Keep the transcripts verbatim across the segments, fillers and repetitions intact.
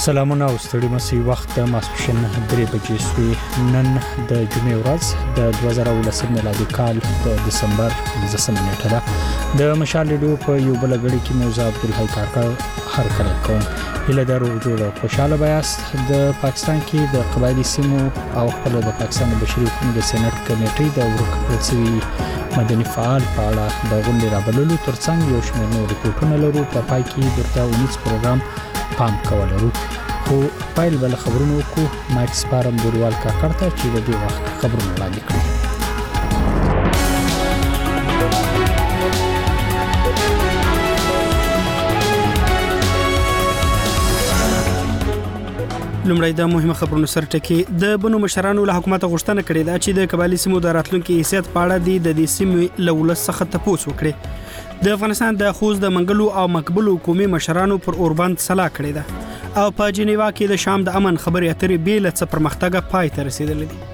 سلامونه او ستړي مسي وخت د ماسپښین درې بجې سوي نن د جمعې ورځ د دوه زره ولسم میلادي کال د دسمبر پنځمه نیټه ده د مشال ریډیو په یو بل غړي کې موزه عبدالحی کاکړ هر کله کوم هله درو جوړ خوشاله بیاست د پاکستان کې د قبایلی سیمو او خپل د پاکستان بشري حقوقو د سېنات کمیټې د ورکړې مدني فعال په اړه د غونډې رابللو ترڅنګ یو شمېر نور ریپورتونه لرو په پای کې درته ونیس پروګرام پام کولرو خو پایل بل خبرونو کو ماکس پارم دوریوال کاکړ ته چې د دې وخت خبرونه وړاندې کړي. لومړی د مهمه خبرونو سره ټکی د بنو مشرانو له حکومت غوښتنه کړې ده چې د قبایلی سیمو د راتلونکي حیثیت په اړه د دې سیمې له ولس څخه تپوس وکړي. د افغانستان د خوست د منګلو او مقبولو قومي مشرانو پر اوربند سلا کړې ده او په جنیوا کې د شام د امن خبرې اترې بیل څه پرمختګ پای ته رسیدلې دي.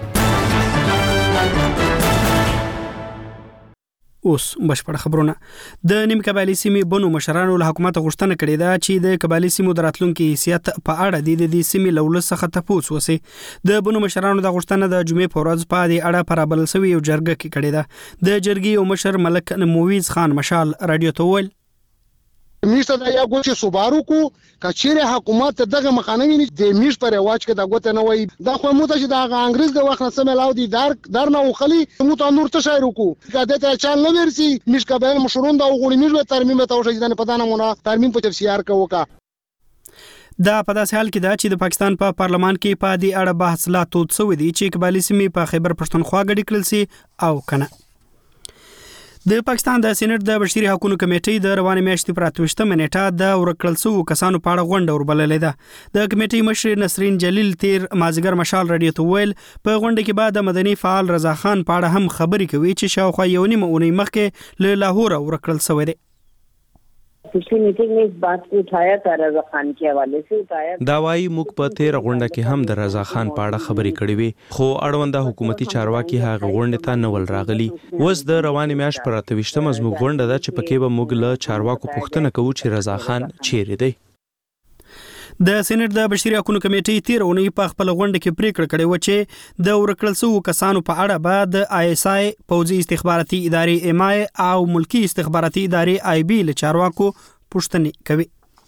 اوس بشپړ خبرونه. د نیم قبایلی سیمې بنو مشرانو له حکومت غوښتنه کړې ده چې د قبایلی سیمو د راتلونکي حیثیت په اړه د دې سیمې له ولس څخه تپوس وسی. د بنو مشرانو د غوښتنه د جمعې په ورځ په دې اړه پر بل سوي یو جرګه کې کړې ده. د جرګې یو مشر ملک مویز خان مشال رادیو ته ویل میشته دا یا ګوچې صوبارو کو کچېره حکومت دغه مخانوي د میش پر واچ کې دا ګوته نه وای دا خو مو ته چې دا انګريز د وخت نه سملاو دي دار در نه وخلي مو ته نور ته شاعر کو کده ته چل نه ورسي میش کبل مشرون دا غوړي میش به ترمیم ته وشي دا نه پتا نه مونږه ترمیم په تفسیر کوکا. دا په داسې حال کې دا چې د پاکستان په پا پارلمان کې په دې اړه بحث لا تود شوی دی چې قبایلی سیمې په خیبر پښتونخوا غړي کړل سي او کنه. د پاکستان د سېنات د بشري حقوقو کمیټې د روانې میاشتې پر اتوشتمه نیټه د ورکړل شوو کسانو په اړه غونډه وربللې ده. د کمیټې مشر نسرین جلیل تیر مازیګر مشال رادیو ته ویل په غونډه کې بعد مدني فعال رضا خان په اړه هم خبرې کوي چې شاوخوا یو نیمه اونۍ مخکې له لاهور ورکړل شوی دی. पिछली मीटिंग में इस बात को उठाया था रजा खान के हवाले से उठाया دا وايي موږ په تیر غونډه کې هم د رضا خان په اړه خبرې کړې وي خو اړونده حکومتي چارواکي هغه غونډه ته نه ول راغلي. اوس د روانې میاشت پر اتوشتمه زموږ غونډه ده چې پکې به موږ له چارواکو پوښتنه کوو چې رضا خان چیرې دی. د سېنات د بشري حقوقو کمیټې تیر اونۍ په خپل غونډه کې پریکړه کړې و چې د ورکړل شوو کسانو په اړه به د آی اس آی پوځي استخباراتي ادارې ایم آی او ملکی استخباراتي ادارې آی بي له چارواکو پوښتنه کوي.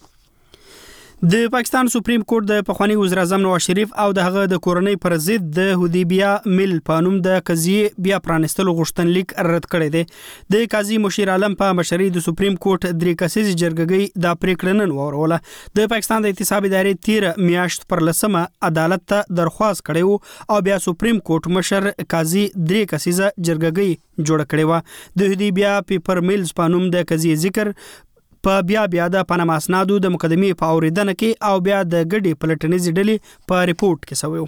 د پاکستان سپریم کورټ د پخوانی وزیر اعظم نواز شریف او د هغه د کورنۍ پر ضد د هدیبیا مل په نوم د قضیې بیا پرانستلو غوښتنلیک رد کړی دی. د قاضي مشیر عالم په مشرۍ د سپریم کورټ درې کسیزې جرګې د پریکړه نن وروله. د پاکستان د احتساب ادارې تیر میاشت پر لسمه عدالت ته درخواست کړی او بیا سپریم کورټ مشر قاضي درې کسیزه جرګې جوړ کړی و. د هدیبیا پیپر میلز په نوم د قضیې ذکر په بیا بیا د پاناما اسنادو د مقدمې په اوریدنه کې او بیا د ګډې پلټنیزې ډلې په ریپورت کې شوی و.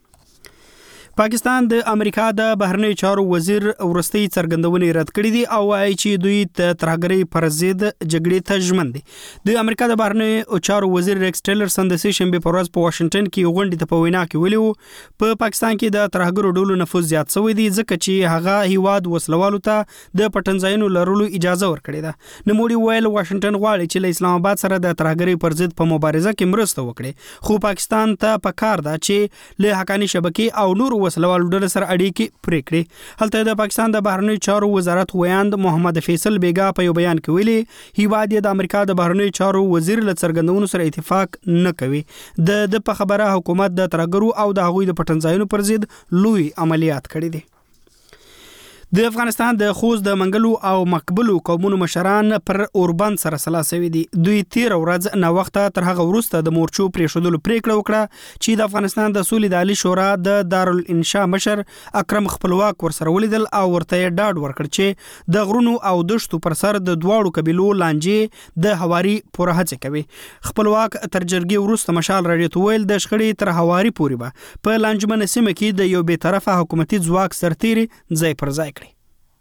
پاکستان د امریکا د بهرنیو چارو وزیر ورستي څرګندونې رد کړې دي او وايي چې دوی د ترهګرۍ پر ضد جګړې ته ژمن دي. د امریکا د بهرنیو چارو وزیر ریکس ټیلرسن د سې شنبه په ورځ په واشنگټن کې غونډې ته په وینا کې ویلي په پاکستان کې د ترهګرو ډلو نفوذ زیات شوی دی ځکه چې هغه هیواد وسلوالو ته د پټنځایونو لرلو اجازه ورکړې ده. نوموړي ویل واشنگټن غواړي چې له اسلام آباد سره د ترهګرۍ پر ضد په مبارزه کې مرسته وکړي خو پاکستان ته پکار ده چې له حقاني شبکې او نور وسلوالو ډلو سره اړیکې پرې کړي. هلته د پاکستان د بهرنیو چارو وزارت ویاند محمد فیصل بیگا په یو بیان کې ویلي هیواد د امریکا د بهرنیو چارو وزیر له څرګندونو سره اتفاق نه کوي. د د په خبره حکومت د ترهګرو او د هغوی د پټنځایونو پر ضد لوی عملیات کړي دي. د افغانستان د خوست د منګلو او مقبولو قومونو مشران پر اوربند سره سلا شوي دي. دوی تیر ورځ نه وخت تر هغه وروسته د مورچو پریښودلو پریکړه وکړه چې د افغانستان د سولې د عالی شورا د دارالانشاء مشر اکرم خپلواک ورسره ولیدل او ورته ډاډ ورکړ چې د غرونو او دشتو پر سر د دواړو قبیلو لانجې د هواري پوره هڅه کوي. خپلواک تر جرګې وروسته مشال رادیو ته ویل د شخړې تر هواري پورې به په لانجمنه سیمه کې د یو بې طرفه حکومتي ځواک سرتیري ځای پر ځای کړي.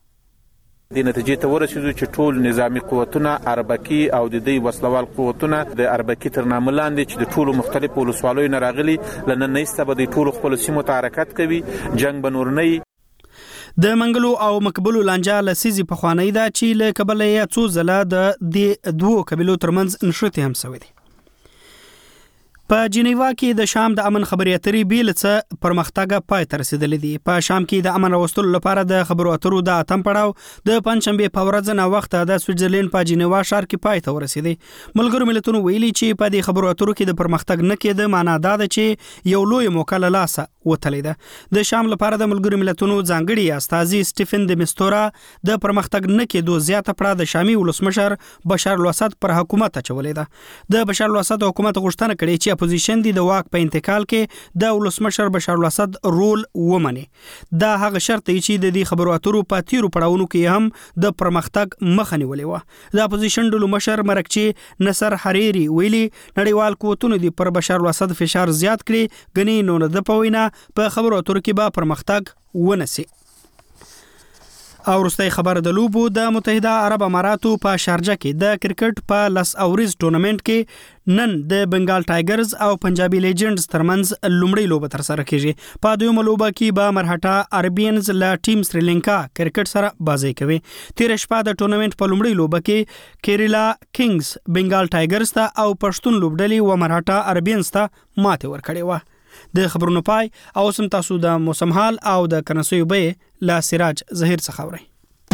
د نتیجې ته ورسېدو چې ټول نظامی قوتونه اربکي او د دوی وسلوال قوتونه د اربکي تر نامه لاندې چې د ټولو مختلفو ولسوالیو نه راغلي له نن نهیسته به د ټولو خپلو سیمو ته حرکت کوي. جنګ به نور نه وي. د منګلو او مقبولو لانجه لسیزي پخوانی ده چې له کبله یې څو ځله د دوو قبیلو ترمنځ نښتې هم شوې دي. په جنیوا کې د شام د امن خبري اترې بیل څه پرمختګ پای ته رسیدلې دي. په شام کې د امن راوستلو لپاره د خبرو اترو د اتم پړاو د پنځشنبه په ورځ نه وخت د سویټزرلند په جنیوا ښار کې پای ته ورسیدي. ملګرو ملتونو ویلي چې په دې خبرو اترو کې د پرمختګ نه کېده معنا دا ده چې یو لوی موقع له لاسه وتلې ده. د شام لپاره د ملګرو ملتونو ځانګړي استازي سټیفن د مستورا د پرمختګ نه کېدو زیاته پړه د شامي ولسمشر بشار الاسد پر حکومت اچولې ده. د بشار الاسد حکومت غوښتنه کړې چې اپوزیشن دي د واک په انتقال کې د ولسمشر بشار الاسد رول ومني. دا هغه شرط دی چې د دې خبرو اترو په تیرو پړاوونو کې هم د پرمختګ مخه نیولې وه. د اپوزیشن ډلو مشر مرکچی نصر حریری ویلي نړیوال قوتونو دي پر بشار الاسد فشار زیات کړي غني نو نه د پوینا په خبرو اترو کې به پرمختګ ونسي. او وروستۍ خبر د لوبو د متحده عرب اماراتو په شارجه کې د کرکټ په لس اوريز ټورنمنت کې نن د بنگال ټایګرز او پنجابي لیجنډز ترمنځ لومړی لوبه تر سره کیږي. په دویمه لوبه کې به مرهټا عربینز له ټیم سریلانکا کرکټ سره بازي کوي. تیر شپه د ټورنمنت په لومړی لوبه کې کیریلا کینګز بنگال ټایګرز ته او پښتون لوبډلې و مرهټا عربینز ته ماته ورکړې و. د خبرونو پای او سم تاسو د موسم حال او د کنسوي به لا سراج زهیر څخه اورئ.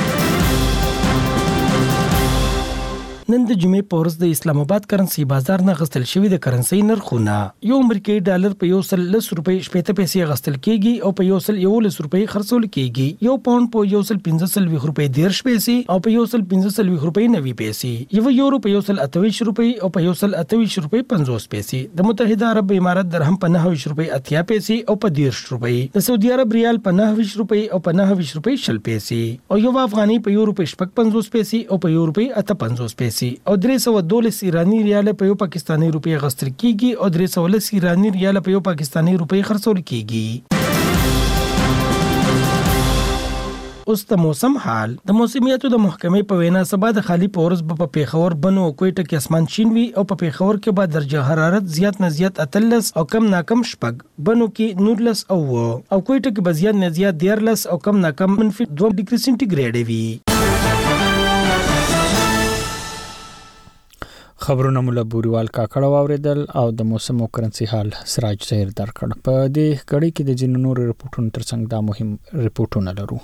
نن د جمعې په ورځ د اسلام آباد کرنسي بازار نه غستل شوی د کرنسي نرخونه یو امریکایي ډالر په یو سل لس روپۍ شپږ پیسې غستل کیږي او په یو سل یو لس روپۍ خرڅول کیږي. یو پاوند په یو سل پنځه سل ویخ روپۍ دیرش پیسې او په یو سل پنځه سل ویخ روپۍ نوي پیسې. یو یورو په یو سل اته ویشت روپۍ او په یو سل اته ویشت روپۍ پنځوس پیسې. د متحده عرب امارات درهم په نهه ویشت روپۍ اتیا پیسې او په دیرش روپۍ. د سعودي عرب ریال په نهه ویشت روپۍ او په نهه ویشت روپۍ شل پیسې او یو افغاني په یو روپۍ شپږ پنځوس پیسې او په یو روپۍ اته پنځوس پیسې او درې سوه دولس ایرانی ریال په یو پاکستانی روپۍ غستل کیږي او درې سوه لس ایرانی ریال په یو پاکستانی روپۍ خرڅول کیږي. اوس د موسم حال. د موسمیاتو د محکمې په وینا سبا د خالی پورز په پیښور بنو او کوټه کې اسمان شین وي او په پیښور کې به درجه حرارت زیات نه زیات اتلس او کم نه کم شپږ، بنو کې نورلس او او کوټه کې به زیات نه زیات دیرلس او کم نه کم منفي دوه ډیګري سنټیګریډ وي. خبرونه مولا بوریوال کاکړه واوریدل او د موسم او کرنسي حال سراج زهیر درکړ. په دې کړي کې د جن نور ریپورتونو ترڅنګ دا مهم ریپورتونه لرو.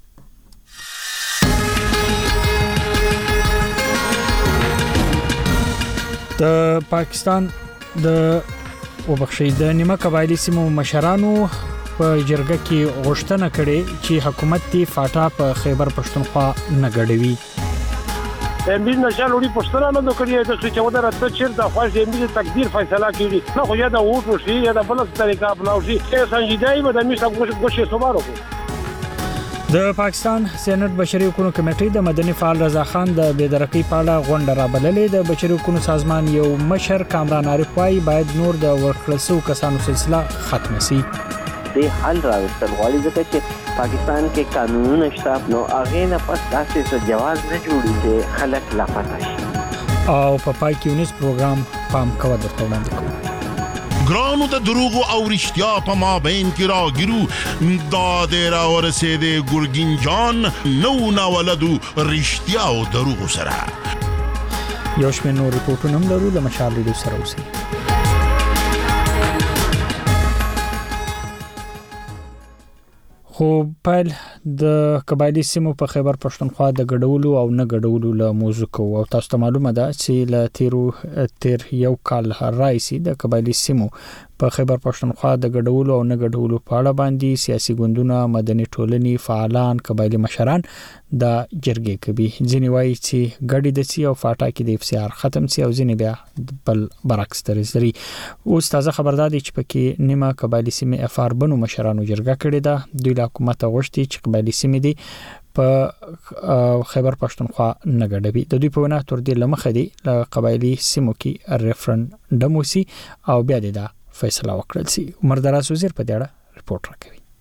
د پاکستان د وبخښي د نیمه قبایلی سیمو مشرانو په جرګه کې غوښتنه کړې چې حکومت دی فاټا په خیبر پښتونخوا نه غړوي. امیر نشال وړي پښتنه نه کړی د څه چوده راته چیر د خواش امیر تقدیر فیصله کړي نه خو یا د ووټ وشي یا د بل طریقه اپناو شي چې سنجیدای به د میشا غوښه سوبارو. د پاکستان سېنات بشري حقوقو کمیټې د مدني فعال رضا خان د بېدرقۍ په اړه غونډه رابللې. د بشري حقوقو سازمان یو مشر کامران عارف وايي باید نور د ورکړسو کسانو سلسله ختم شي. د حل راوستل غواړي ځکه چې پاکستان کې قانونونه شته نو هغه نه پس تاسو ته جواز نه جوړي چې خلک لا پاتې شي. او په پای کې ونیس پروګرام پام کوه درته وړاندې کوم. ګرانو ته دروغ او رښتیا په مابین کې راګیرو دا د راورسېدې ګرګین جان نو ناولدو رښتیا او دروغ سره. یو شمېر نور ریپورټونه هم لرو د مشال ریډیو سره اوسئ. خو پیل د قبایلی سیمو په خیبر پښتونخوا د ګډولو او نه ګډولو له موضوع کو او تاسو ته معلومه ده چې له تیرو تیر یو کال راځي د قبایلی سیمو په خیبر پښتونخوا د ګډولو او نه ګډولو په اړه باندې سیاسي ګوندونه، مدني ټولنې فعالان، قبایلی مشران د جرګې کوي. ځینې وایي چې ګډي د سی او فاټا کې د اف سی آر ختم سی او ځینې بیا بل برعکس درځري. اوس تازه خبردار دي چې پکې نیمه قبایلی سیمه اف آر بنو مشرانو جرګه کړې ده. دوی له حکومت غوښتي چې قبایلی سیمه دي په خیبر پښتونخوا نه ګډوي. د دوی په وینا تر دې لمخه دي له قبایلی سیمو کې ریفرنډم وسی او بیا د فیصله وکړل سي. عمر دراز وزیر په دې اړه ریپورت راکوي.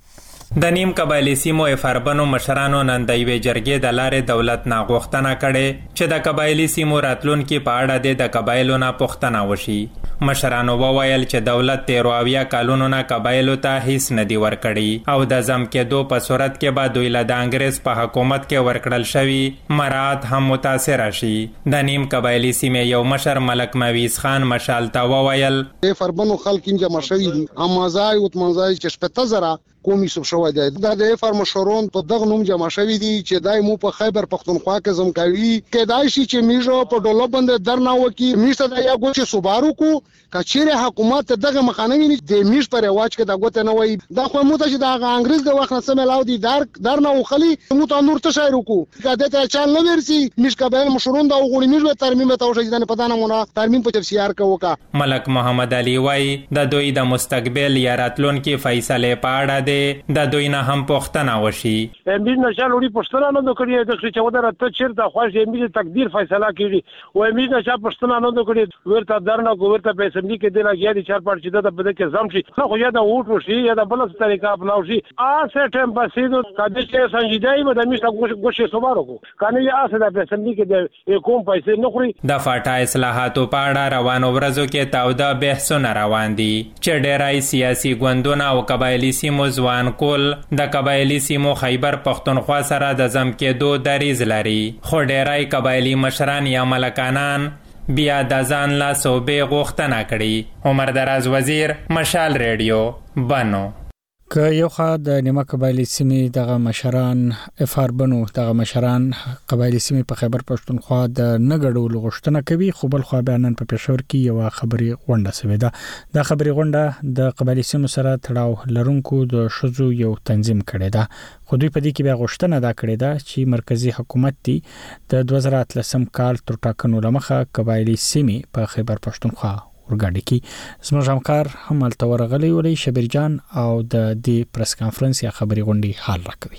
د نیم قبایلی سیمو افاربنو مشرانو نن د یوې جرګې د لارې دولت نه غوښتنه کړې چې د قبایلی سیمو راتلونکي په اړه د قبایلو نه پوښتنه وشي. مشرانو وویل چې دولت تیرو اویا کالونو نه قبایلو ته هیڅ نه دی ورکړي او د ضم کېدو په صورت کې به دوی له د انګریز په حکومت کې ورکړل شوي مراعات هم متاثره شي. د نیم قبایلی سیمې یو مشر ملک مویز خان مشال ته وویل افاربنو خلک انجا مشوي دي امازای او تمنځای چې شپته زره قومي سب شوی دی. دا د افار مشرون په دغه نوم جمع شوی دي چې دای مو په خیبر پختونخوا کې زم کوي کېدای شي چې میژو په ډولو باندې درنه وکي میشته دا یا ګوچ صبارو کو کچېره حکومت دغه مخانوي د میش پر رواج کې دا ګوت نه وای دا خو مو ته چې دا انګريز د وخت سم لاو دي در درنه وخلي مو ته نور ته شایر کو کده ته چل نه ورسي میش قبایل مشرون دا وګړي میژو ترمیم ته وشي د پدانه مونږه ترمیم په تفسیر کوکا. ملک محمد علي وای د دوی د مستقبل یا راتلونکي فیصله پاړه د دوی نه هم پوښتنه وشي. امیر نشال وړي پښتنه نه کړی د چې ودا رات چیرته خوښ امیر تقدیر فیصله کړي او امیر نشال پښتنه نه کړی ورته درنه کو ورته په اسمبلی کې د لګیا دي چار پړ چې د بده کې زم شي نو خو یا د ووټ وشي یا د بل څه طریقه اپناو شي ا سه ټیم پسې د کده چې سنجیدای به د میشته ګوښه صبارو کو کنه یا اسه د اسمبلی کې د کوم پیسې نه خوري. د فاټا اصلاحاتو په اړه روانو ورځو کې تاوده بحثونه روان دي چې ډېرای سیاسي ګوندونه او قبایلی سیمو ځوان کول د قبایلی سیمو خیبر پختونخوا سره د ضم کېدو دریز لري خو ډېرای قبایلی مشران یا ملکانان بیا د ځان لا صوبې غوښتنه کړي. عمر دراز وزیر مشال ریډیو بنو. که یو خوا د نیمه قبایلی سیمې دغه مشران افاربنو دغه مشران قبایلی سیمې په خیبر پښتونخوا د نه ګډولو غوښتنه کوي خو بل خوا بیا نن په پېښور کې یو خبري غونډه شوې ده. دا خبري غونډه د قبایلی سیمو سره تړاو لرونکو د شذو یو تنظیم کړی ده خو دوی په دې کې بیا غوښتنه دا کړې ده چې مرکزی حکومت دی د دوه زره اتلسم کال تر ټاکنو لمخه قبایلی سیمې په خیبر پښتونخوا ورګاډي کې زموږ همکار هم الته ورغلی ولې شبیر جان او د دې پریس کانفرنس یا خبري غونډې حال راکوي.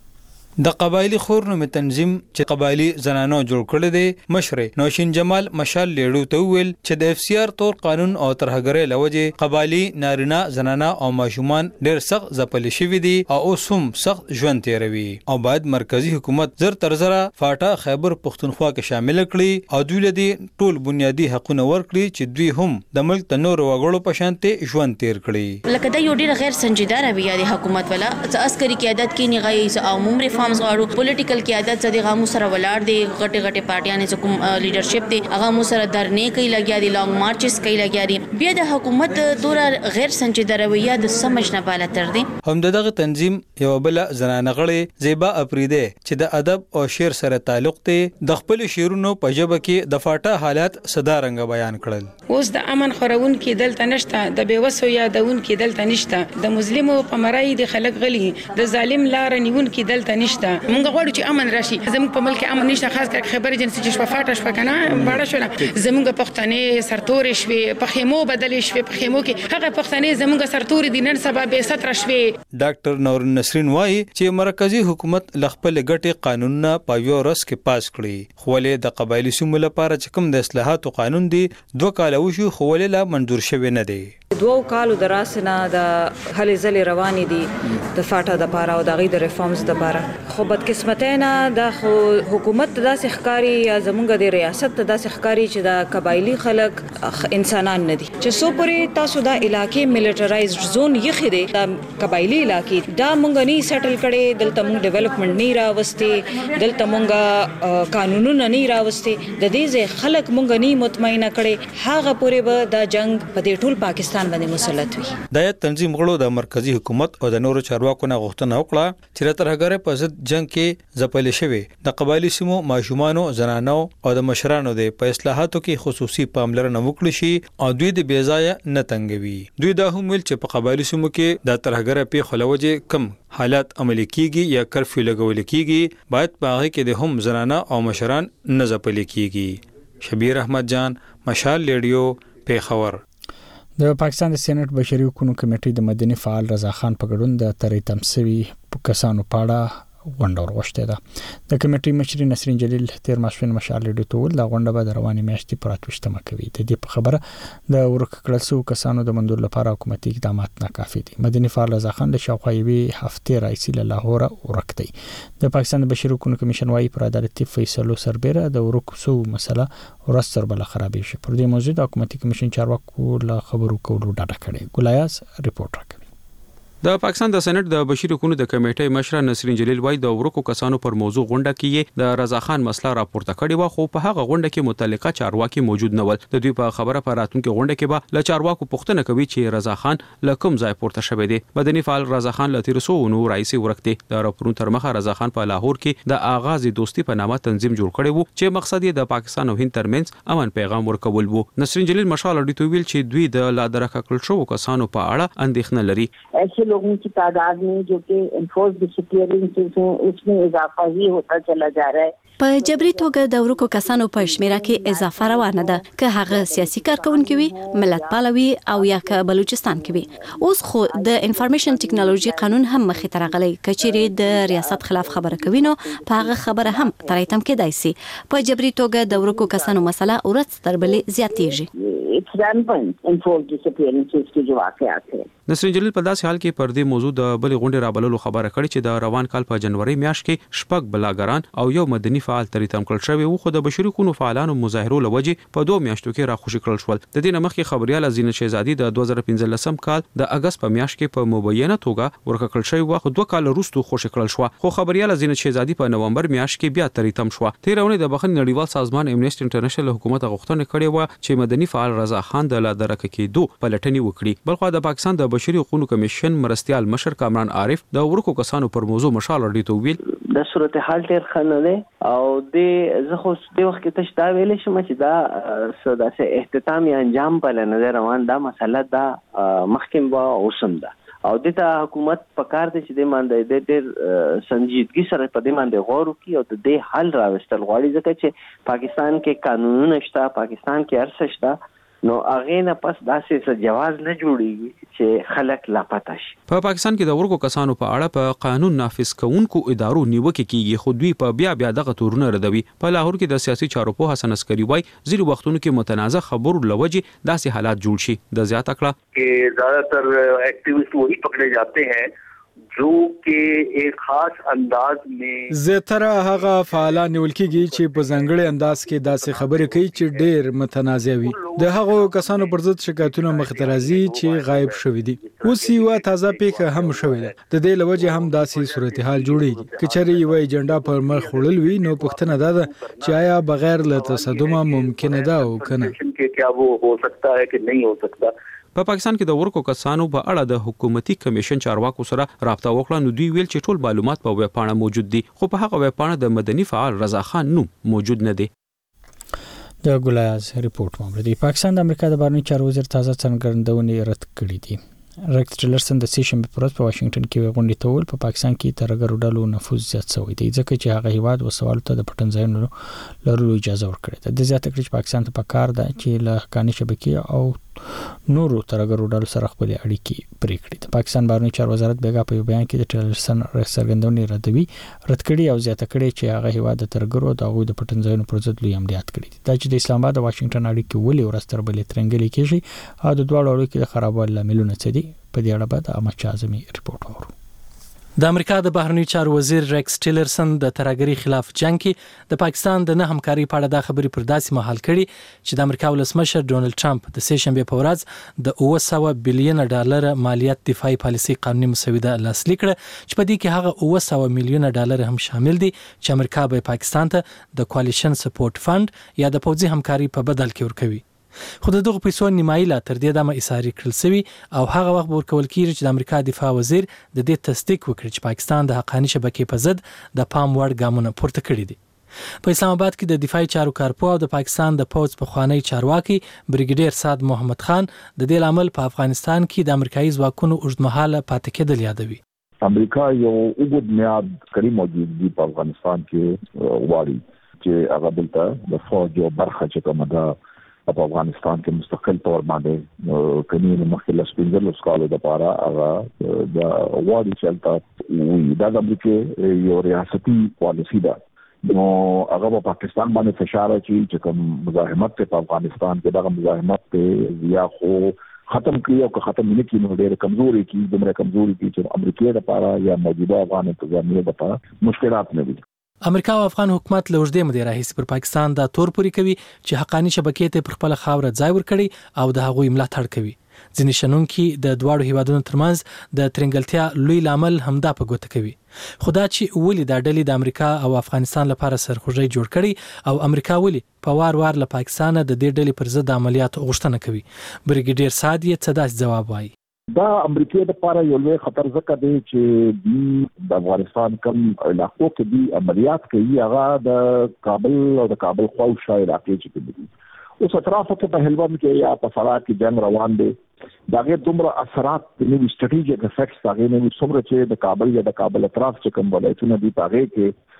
د قبایلی خورنو تنظیم چې قبایلی زنانو جوړ کړی دی مشر نوشین جمال مشال لیړو ته ویل چې د اف سی آر تور قانون او ترهګرۍ لوجه قبایلی نارینه زنانه او ماشومان ډېر سخت ځپل شوی دي او اوس هم سخت ژوند تیروي او باید مرکزی حکومت زر تر زره فاټا خیبر پختونخوا کې شامل کړي او دوی له ټول بنیادی حقوقونه ورکړي چې دوی هم د ملک د نور وګړو په شانته ژوند تیر کړي. لکه دا یو ډېر غیر سنجیده رویه د حکومت ولا عسکري قیادت کې نه غي عموم ریفارمز غواړو پولیټیکل قیادت څخه غامو سره ولاړ دي غټه غټه پارټیانه چې کوم لیډرشپ دي هغه مو سره درنې کوي لګیا دي لانګ مارچز کوي لګیا دي بیا د حکومت دورا غیر سنجیده رویه د سمجھ نه بالا تر دي. هم دغه تنظیم یو بل زنانه غړي زیبا اپریده چې د ادب او شعر سره تعلق ته د خپل شعرونو په ژبه کې د فاټا حالات صدارنګ بیان کړل. اوس د امن خورون کې دلته نشته د بیوسو یادون کې دلته نشته د مظلومو په مرای د خلک غلي د ظالم لار نیون کې دلته نشته. موږ غواړو چې امن راشي زموږ په ملک امن نشته خاص کر خبر جنسي چې شفافه شپه کنه باړه شو زموږ پښتنې سرتور شوي په خیمو بدل شوي په خیمو کې هغه پښتنې زموږ سرتور دي نن سبا به ستر شوي. ډاکټر نور نسرین وایي چې مرکزی حکومت لخپل ګټي قانونونه په یو ورځ کې پاس کړي خو له د قبایلی سیمو لپاره چې کوم د اصلاحاتو قانون دی دوه کال وشو خو له منظور شوی نه دی. دوه کالو دراسنه د هلې ځلې روانې دي د فاټا د پاره او د غي د ریفارمز د پاره خو بد قسمتانه د حکومت داسې ښکاری یا زمونږ د ریاست داسې ښکاری چې د قبایلی خلک انسانان نه دي چې سو پرې تاسو د علاقې میلیټرایزډ زون یخې دي د قبایلی علاقې دا مونږ نه سیټل کړي دلته مونږ ډیولپمنٹ نه راوستي دلته مونږ قانونونه نه راوستي د دې ځای خلک مونږ نه مطمئنه کړي هغه پورې به د جنگ په دې ټول پاکستان باندې مسلط وي. د تنظیم غړو د مرکزی حکومت او د نورو چارواکو نه غوښتنه وکړه چې د ترهګرۍ په ضد جنگ کې ځپل شوی د قبایلی سیمو ماشومانو زنانو او د مشرانو د په اصلاحاتو کې خصوصي پاملرنه وکړي شي او دوی د بیځایه نه تنګوي. دوی دا هم ویل چې په قبایلی سیمو کې د ترهګرۍ په خلوجه کم حالات عملي کیږي یا کرفیو لګول کیږي باید په هغه کې د هم زنانه او مشران نه ځپل کیږي. شبیر احمد جان مشال لیډیو پیښور. د پاکستان د سېنات بشري حقوقو کمیټې د مدني فعال رضا خان په ګډون د ترې تمسوي کسانو په اړه غونډه ورغوښتې ده. د کمیټې مشر نسرین جلیل تیر ماسپښین مشال لیدو ته ول د غونډه به د روانې میاشتې پر اتوشتمه کوي. د دې په خبره د ورک کړل شو کسانو د منډور لپاره حکومتي اقدامات ناکافي دي. مدني فعال رضا خان له شاوخوا یوې هفتې راځي له لاهور ورک دی. د پاکستان د بشري حقوقو کمیشن وايي پر عدالتي فیصلو سربېره د ورک شو مسله ورځ تر بله خرابې شي. پر دې موضوع د حکومتي کمیشن چارواکو له خبرو کولو ډاډه کړي. ګلایاس رپورټ راکوي. د پاکستان د سېنات د بشري حقوقو د کمیټې مشر نسرین جلیل وايي د ورکو کسانو پر موضوع غونډه کې د رضا خان مسله راپورته کړې و، خو په هغه غونډه کې متعلقه چارواکي موجود نه ول. د دوی په خبره پر راتلونکي غونډه کې به له چارواکو پوښتنه کوي چې رضا خان له کوم ځای پورته شوی دی. مدني فعال رضا خان له تیر څو نو رئیس ورکته د راپورونو تر مخه رضا خان په لاهور کې د آغاز دوستي په نامه تنظیم جوړ کړی وو چې مقصد یې د پاکستان او هند ترمنځ امن پیغام ورکول وو. نسرین جلیل مشال اډیټو ویل چې دوی د لا درکه کړل شو کسانو په اړه اندېښنه لري. ایسے لوگوں کی تعداد में जो कि enforced disappearances हैं उसमें इजाफा ही होता चला जा रहा है. په جبري توګه د ورکو کسانو په شمیره کې اضافه روانه ده، که هغه سیاسي کارکونکي وي، ملت پالوي او یا که بلوچستان کې وي. اوس خو د انفارمیشن ټیکنالوژي قانون هم مخې ته راغلی، کچېرې د ریاست خلاف خبره کوي نو په هغه خبره هم ترایتم کېدای شي. په جبري توګه د ورکو کسانو مسله ورځ تر بلې زیاتېږي. It's rampant enforced disappearances کې جو واقعات دي. نسرین جلیل په داسې حال کې پر دې موضوع د بلې غونډې رابللو خبره کړې چې د روان کال په جنوري میاشت کې شپږ بلاګران او یو مدني فعال تریتم کړل شوی وو، خو د بشري حقوقو فعالانو مظاهرو لوجې په دوه میاشتو کې راخوشي کړل شول. د دې مخکې خبريال زینت شهزادي د دوه زره پنځلسم کال د اگست په میاشت کې په مبینه توګه ورک کړل شوی وو، خو دوه کال وروسته خوشی کړل شو. خو خبريال زینت شهزادي په نومبر میاشت کې بیا تریتم شو. تیرونه د بخښنې نړیوال سازمان امنیسټي انټرنیشنل حکومت غوښتنه کړې و چې مدني فعال رضا خان د لا درک کېدو پلټنې وکړي. بلخو د پاکستان د بشري حقوقو کمیشن مرستيال مشر کامران عارف د ورکو کسانو پر موضوع مشال اړیته ویل د صورتحال ډیر خنه ده او د زه خو د وخت کې تشدا ویل شم چې دا سوداسه اختتام یا انجام په لنه روان دا مسله دا محکم با اوسم ده او د حکومت په کار دي چې د باندې د ډېر سنجیدګي سره په دې باندې غور وکړي او د دې حل راوستل غواړي، ځکه چې پاکستان کې قانونونه شته، پاکستان کې ارسه شته، نو هغه نه پس داسې څه جواز نه جوړیږي چې خلک لاپته شي. په پاکستان کې د ورکو کسانو په اړه په قانون نافذ کوونکو ادارو نیوکه کیږي، خو دوی په بیا بیا دغه تورونه ردوي. په لاهور کې د سیاسي چارو په حسن عسکری وای ځینې وختونو کې متنازع خبرو لوجه داسې حالات جوړ شي. د زیات کړه کې زیاتره ایکټیویسٹ وہی پکڑے جاتے ہیں جو کې ایک خاص انداز میں زیاتره هغه فعالان نیول کېږي چې په ځانګړي انداز کې داسې خبرې کوي چې ډېر متنازع وي. د هغو کسانو پر ضد شکایتونه مخ ته راځي چې غایب شوي دي. اوس یو تازه پیښه هم شوې ده، د دې لوجه هم داسې صورتحال جوړیږي. کچري یو ایجنډا پر مخ وړل وي نو پوښتنه ده چې آیا بغیر له تصادمه ممکن ده او کنه کې کیا وہ ہو سکتا ہے کہ نہیں ہو سکتا. په پاکستان کې د ورکو کسانو په اړه د حکومتي کمیشن چارواکو سره رابطه وکړه نو دوی ویل چې ټول معلومات په ویب پاڼه موجود دي، خو په هغه ویب پاڼه د مدني فعال رضا خان نوم موجود نه دی. د ګلایاز رپورټ ممر دی. پاکستان د امریکا د بهرنی چارو وزیر تازه څرګندونې رد کړې دي. ریکس ټیلرسن د سې شنبې پر ورځ په واشنگټن کې غونډې ته ول په پاکستان کې ترګرو ډلو نفوذ زیات شوی دی، ځکه چې هغه هیواد وسوالو ته د پټنځایونو لرلو اجازه ورکړه ده. د زیاته کړي چې پاکستان ته پکار ده چې له حقاني شبکې او نورو ترګرو ډلو سره خپل اړیکې پرې کړي. د پاکستان بهرنی چارو وزارت بیګا په یو بیان کې د ټیلرسن څرګندونې ردوي رد کړي او زیاته کړي چې هغه هیواد د ترګرو د هغوی د پټنځایونو پر ضد لوی عملیات کړي دي. دا چې د اسلام آباد او واشنگټن اړیکې ولې ورځ تر بلې ترنګلې کېږي او د دواړو اړیکو د خرابوالي لاملونه څه دي، په دې اړه به د احمد شاه اعظمي رپورټ اورو. د امریکا د بهرنی چارو وزیر ریکس ټیلرسن د ترهګری خلاف جنگ کې د پاکستان د نه همکاري په اړه د خبرې پر داسې مهال کړي چې د امریکا ولسمشر ډونلډ ټرمپ د سې شنبې په ورځ د اوه سوه بلین ډالر مالیات دفاعي پالیسي قانوني مسوده لاسلیک کړه چې په دې کې هغه اوه سوه میلیون ډالر هم شامل دي چې امریکا به پاکستان ته د کوالیشن سپورټ فند یا د پوځي همکاري په بدل کې ورکوي. خو دغه پیسو نیمایي لا تر دې دمه اساري کړل شوی او هغه وخت ورکول کیږي چې د امریکا دفاع وزیر د دې تصدیق وکړي چې پاکستان د حقاني شبکې په ضد د پام وړ ګامونه پورته کړي دي. په اسلام آباد کې د دفاعي چارو کارپو او د پاکستان د پوځ په خوانی چارواکي بریګیډیر سعد محمد خان د دې عمل په افغانستان کې د امریکایي ځواکونو اوږدمهاله پاتې کېدل یادوي. امریکا یو اوږد میعاد کړي موجودګي په افغانستان کې غواړي چې هغه دلته د فوج او برخه چې کومه ده په افغانستان کې مستقل تور باندې کني مخکې له سپینځلو سکالو د پاره هغه د وادي چلتا دا د امریکا یو ریاستي پالیسي ده نو هغه په پاکستان باندې فشار اچي چې کوم مزاحمت په افغانستان کې دغه مزاحمت په یا خو ختم کړي او که ختم نه کړي نو ډېر کمزوري کی دمره کمزوري کی چې امریکا لپاره یا موجوده افغان انتظامیه لپاره مشکلات نه وي. امریکا او افغان حکومت له وړاندې مدیر رئیس پر پاکستان دا تور پوری کوي چې حقانی شبکې ته پر خپل خاور ځای ور کړي او د هغوی ملاتړ کوي. ځینې شنونکي د دواړو هیوادونو ترمنځ د ترنګلتیا لوی لامل همدا په ګوته کوي. خدا چې ولې د ډلې د امریکا او افغانستان لپاره سرخوږی جوړ کړي او امریکا ولې په وار وار له پاکستان د دې ډلې پر ضد عملیاتو غوښتنه کوي. بریګیډیر سادی څه داسې جواب وایي. دا امریکا لپاره یو لوی خطر ځکه دی چې دی د افغانستان کوم علاقو کې دی عملیات کوي هغه د کابل او د کابل خواوشا علاقې کې دي. اوس اطرافو کې په هلمند کې یا په فراه کې جنگ روان دی. دا غیر دومره اثرات نوی سټریټیجیک افیکټس هغه نوی څومره چې د کابل یا د کابل اطراف چې کوم ولایتونه دي په هغه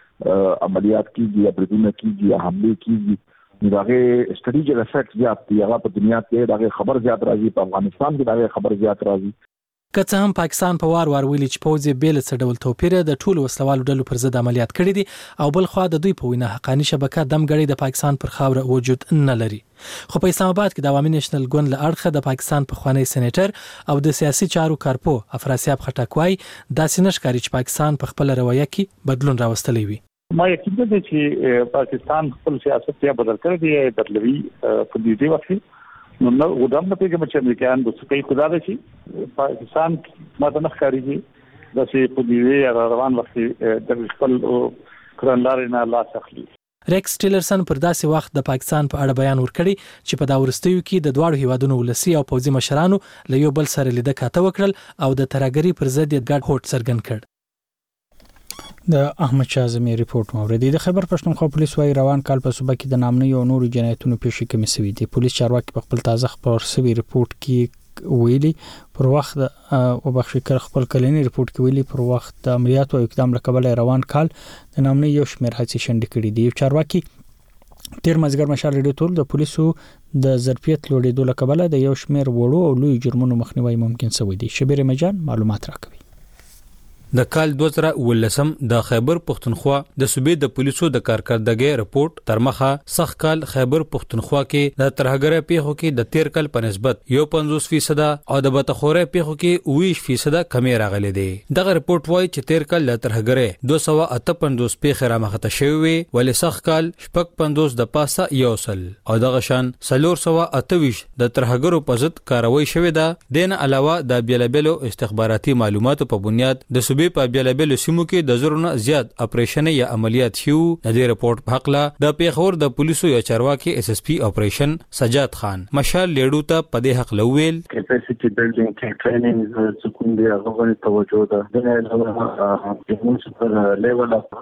کې عملیات کیږي یا بریدونه کیږي یا حمله کیږي دا غیر سټریټیجیک افیکټس زیات دي هغه په دنیا کې دا غیر خبر زیات راځي په افغانستان کې دا غیر خبر زیات راځي. که څه هم پاکستان په وار وار ویلي چې پوځ یې بیل څه ډول توپیر د ټولو وسلوالو ډلو پر ضد عملیات کړي دي او بل خو د دوی په وینا حقانی شبکه دمګړی د پاکستان پر خاور وجود نه لري. خو په اسلام آباد کې د عوامي نېشنل ګوند له اړخه د پاکستان په خوانی سېنیټر او د سیاسي چارو کارپو افراسیاب خټکوای داسې نشکاري چې پاکستان په خپل رویه کې بدلون راوستلی وي. ما یقین لرم چې پاکستان خپل سیاست یا بدل کړی دی بدلوي په دې وخت نو نو ودام نه پیګم چې امریکایان د څه کوي خدا دې شي پاکستان ماته نه ښکاریږي د څه په دې روان وخت د خپل کرنلارې نه لاس اخلي. ریکس ټیلرسن پر داسې وخت د پاکستان په اړه بیان ورکړی چې په دا ورستیو کې د دواړو هیوادونو ولسی او پوځي مشرانو له یو بل سره لیده کاته وکړل او د ترهګری پر ضد یې ګډ هوډ څرګند کړ. د احمد شاه زمي ریپورت موردی د خیبر پښتونخوا پولیس وايي روان کال په صوبه کې د نامنۍ او نورو جنایتونو پیښې کمې شوې دي. پولیس چارواکي په خپل تازه خبر سوي ریپورت کې ویلي پر وخت او بخښکر خپل کلینی ریپورت کې ویلي پر وخت د عملیاتو او اقدام لکبل روان کال د نامنۍ یو شمېر هڅې شنډې کړې دي. چارواکي تیر مزګر مشال ریډیو ټول د پولیسو د ظرفیت لوړېدو لکبل د یو شمېر وړو او لوی جرمونو مخنیوي ممکن شوی دی. شبیر مجان معلومات راکوي. د کال دوه زره ولسم د خیبر پښتونخوا د صوبې د پولیسو د کارکردګۍ رپورت تر مخه سخت کال خیبر پښتونخوا کې د ترهګرۍ پیښو کې د تیر کال په نسبت یو پنځوس فیصد او د بتخورۍ پیښو کې اووه فیصد کمی راغلي دي. دغه رپورت وایي چې تیر کال د ترهګرۍ دوه سوه اته پنځوس پیښې رامخته شوې وي ولې سخت کال شپږ پنځوس د پاسه یو سل او دغه شان څلور سوه اته ویشت د ترهګرو په ضد کاروي شوې ده. دین علاوه د بیلابلو استخباراتي معلوماتو په بنیاد د په بیلابلو سیمو کې د زرونه زیات اپریشن یا عملیات شو. د دې رپورت په حق لا د پیښور د پولیسو یو چارواکي اس اس پی اپریشن سجاد خان مشال لیډو ته په دې حق لویل کیپاسټی بیلډینګ کې ټریننګ څکون دی هغه توجه ده د علاوه د موسیقي لیول اف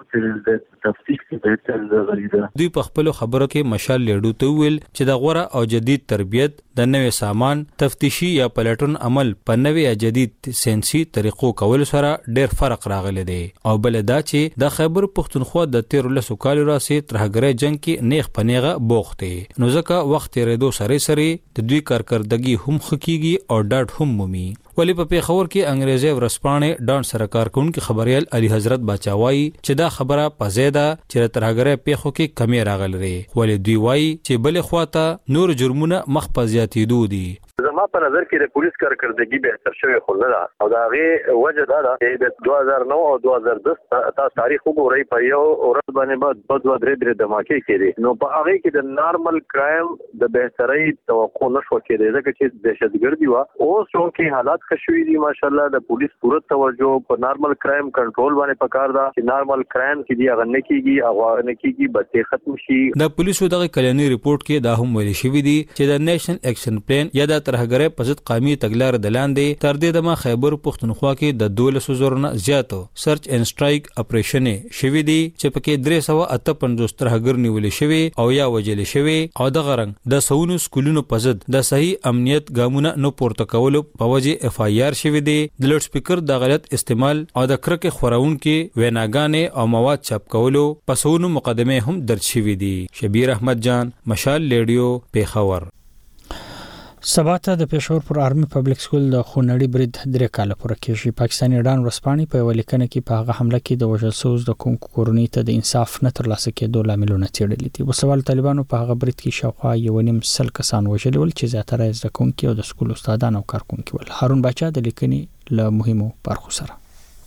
تفتیش کې به غریده. دوی په خپل خبرو کې مشال لیډو ته ویل چې د غوړه او جدید تربیت د نوې سامان تفتیشي یا پلټون عمل په نوې یا جدید ساينسي طریقو کول سره ډېر فرق راغلی دی او بل دا چې د خیبر پښتونخوا د تیر لسو کال راسي ترهګرۍ جنگ کې نیغ پنیغه بوخته نو ځکه وخت تیرېدو سره سره د دوی کارکردګي هم خکېږي او ډاډ هم مومي. ولی په پیښور کې انګريزي ورسپانې ډان سرکار کونکي خبريال علي حضرت بچاوي چې دا خبره پزیدا چې ترهګرۍ پیښو کې کمی راغلي ولی دوی وایي چې بل خواته نور جرمونه مخ په زیاتېدو دي. زما په نظر کې د پولیس کارکردګي به تر شوی خو نه ده او دا غي وجه دا ده چې د دوه هزار نو او دوه هزار دس تاسو تاریخ وګورئ په یو ورځ باندې بعد په دوه درې درې دماکې کېدي نو په هغه کې د نارمل کرایم د بهتري توقع نشو کېدی ځکه چې دهشتګردي وا او څو کې حالات خشوي دي ماشاءالله د پولیس پوره توجه په نارمل کرایم کنټرول باندې پکار ده چې نارمل کرایم کې دی هغه نه کېږي او نه کېږي به ختم شي. د پولیسو دغه کلنی ریپورت کې دا هم ویل شوی دی چې د نېشنل اکشن پلان یا د ترهګرۍ په ضد قومي تګلار د لاندې تر دې د خیبر پښتونخوا کې د دولس زرونه زیاتو سرچ اینڈ سټرایک اپریشن شوی دی چې پکې درې سوه اته پنځوس ترهګر نیول شوی او یا وجل شوی او د غرنګ د سونو سکولونو په ضد د صحیح امنیت ګامونه نو پورته کولو په وجه اف آی آر شوی دی. د لوډ سپیکر د غلط استعمال او د کرکه خورون کې ویناګانې او مواد چاپ کولو په سونو مقدمه هم درج شوی دی. شبیر احمد جان مشال لیډیو پیښور. سباته د پېښور پر آرمي پبلک سکول د خونړي برید درې کاله پوره کېږي. پاکستاني ډان ورسپانې په یوه لیکنه کې په هغه حمله کې د وژل شوو زده کوونکو کورنۍ ته د انصاف نه ترلاسه کېدو لاملونه څېړلي دي. وسوال طالبانو په هغه برید کې شاوخوا یو نیم سل کسان وژلي ول چې زیاتره زده کوونکي او د سکول استادان او کارکونکي ول. هارون باچا د لیکنې له مهمو برخو سره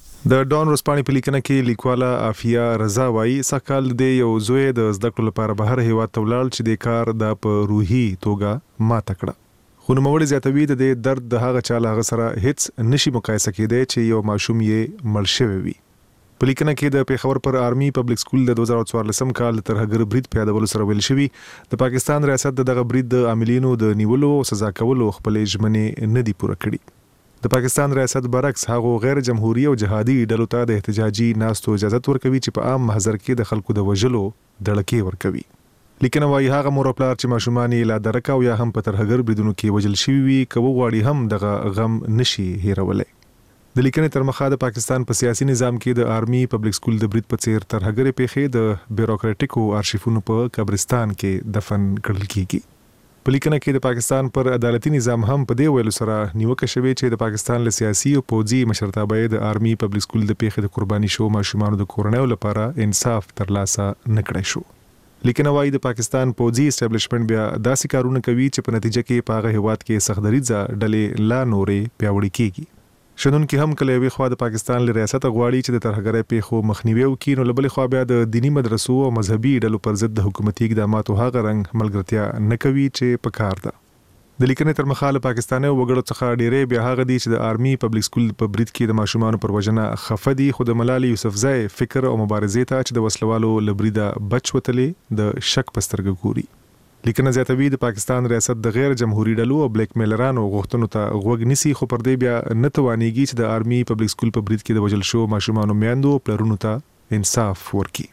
د ډان ورسپانې په لیکنه کې لیکواله عافیه رضا وایي سکهال د یو زوی د زده کړو لپاره بهر هیواد ته ولاړ چې د کار د په روحي توګه ماته کړه. خو نوموړی زیاتوي د دې درد د هغه چا له هغه سره هیڅ نشي مقایسه کېدی چې یو ماشوم یې مړ شوی وي. په لیکنه کې د پېښور پر آرمي پبلک سکول د دوه زره څوارلسم کال د ترهګر برید په یادولو سره ویل شوي د پاکستان ریاست دغه برید د عاملینو د نیولو او سزا کولو خپلې ژمنې نه دي پوره کړي. د پاکستان ریاست برعکس هغه غیر جمهوریت او جهادي ډلو ته د احتجاجي ناستو اجازه ورکوي چې په عام محضر کې د خلکو د وژلو دړکې ورکوي. لیکنه وايي هغه مور او پلار چې ماشومان یې لا درکا او یا هم په ترهګر بریدونو کې وژل شوي وي کوو غواړي هم دغه غم نشي هیرولای. د لیکنې تر مخه د پاکستان په سیاسي نظام کې د آرمي پبلک سکول د برید په څیر ترهګر پیښې د بیوروکراټیکو ارشیفونو په قبرستان کې دفن کړل کیږي. په لیکنه کې د پاکستان پر عدالتي نظام هم په دې ویلو سره نیوکه شوې چې د پاکستان له سیاسي او پوځي مشرتابه د آرمي پبلک سکول د پیښې د قرباني شو ماشومان د کورنیو لپاره انصاف ترلاسه نکړای شو. لیکنه وايي د پاکستان پوځي اسټابلیشمنت بیا داسې کارونه کوي چې په نتیجه کې په هغه هیواد کې سختدریزه ډلې لا نورې پیاوړې کیږي. شنونکي هم کله یوې خوا د پاکستان له ریاست غواړي چې د ترهګرۍ پیښو مخنیوي وکړي نو له بلې خوا بیا د دینی مدرسو او مذهبي ډلو پر ضد د حکومتي اقداماتو هغه رنګ ملګرتیا نه کوي چې پکار ده. د لیکنې تر مخه له پاکستاني وګړو څخه ډېرې بیا هغه دي چې د آرمي پبلک سکول په برید کې د ماشومان پر وژنه خفه دي خو د ملالي یوسفزای فکر او مبارزې ته چې د وسلوالو لبریده بچ وتلې د شک پسترګ ګوري. لیکنه زیاتوي د پاکستان ریاست د غیر جمهوریت ډلو او بلیک میلرانو غوښتنو ته غوږ نیسي خو پر دې بیا نه توانيږي چې د آرمي پبلک سکول په برید کې د وژل شو ماشومان میاندو پلرونو ته انصاف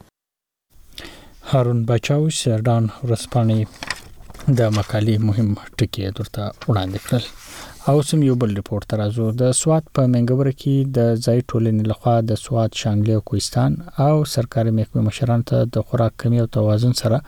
ورکړي. هارون باچاو سردان ورسپانې د مقالې مهم ټکي درته وړاندې کړل. او سم یو بل ریپورت ترازو د سواد په منګور کې د ځای ټولنې لخوا د سواد شانګلي او کوهستان او سرکاري محکمې مشران ته د خوراک کمی او توازن سره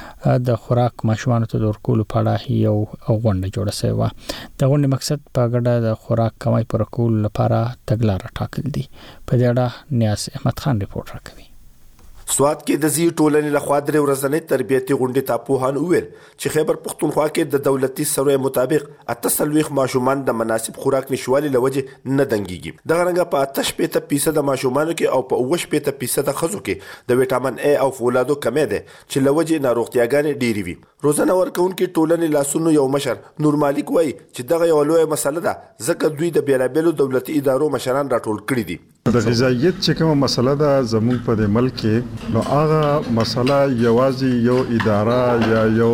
د خوراک ماشومان ته د ورکولو په اړه یو غونډه جوړه شوې و. د غونډې مقصد په ګډه د خوراک کمی پر کول لپاره تګلارې ټاکل دي. په دې اړه نیاز احمد خان ریپورت راکوي. سواد کې د زی ټولنې لخوا درې ورځنۍ تربیتي غونډې ته پوهان وویل چې خیبر پښتونخوا کې د دولتي سروې مطابق اته سلويخ ماشومان د مناسب خوراک نشوالي لوجه نه دنګيږي. دغه رنګه په اته شپږ فیصد د ماشومانو کې او په اوه شپږ فیصد د خزو کې د وټامین ا او فولادو کمی ده چې لوجه ناروغتیاګانې ډېری وي. روزانه ورکوونکي ټولنې لاسونو یو مشر نور مالک وایي چې دغه یو لوی مسله ده ځکه دوی د بیلابېلو دولتي ادارو مشران راټول کړي دي. د غذایت چې کومه مسله ده زموږ په د ملک کې نو هغه مسله یوازې یو اداره یا یو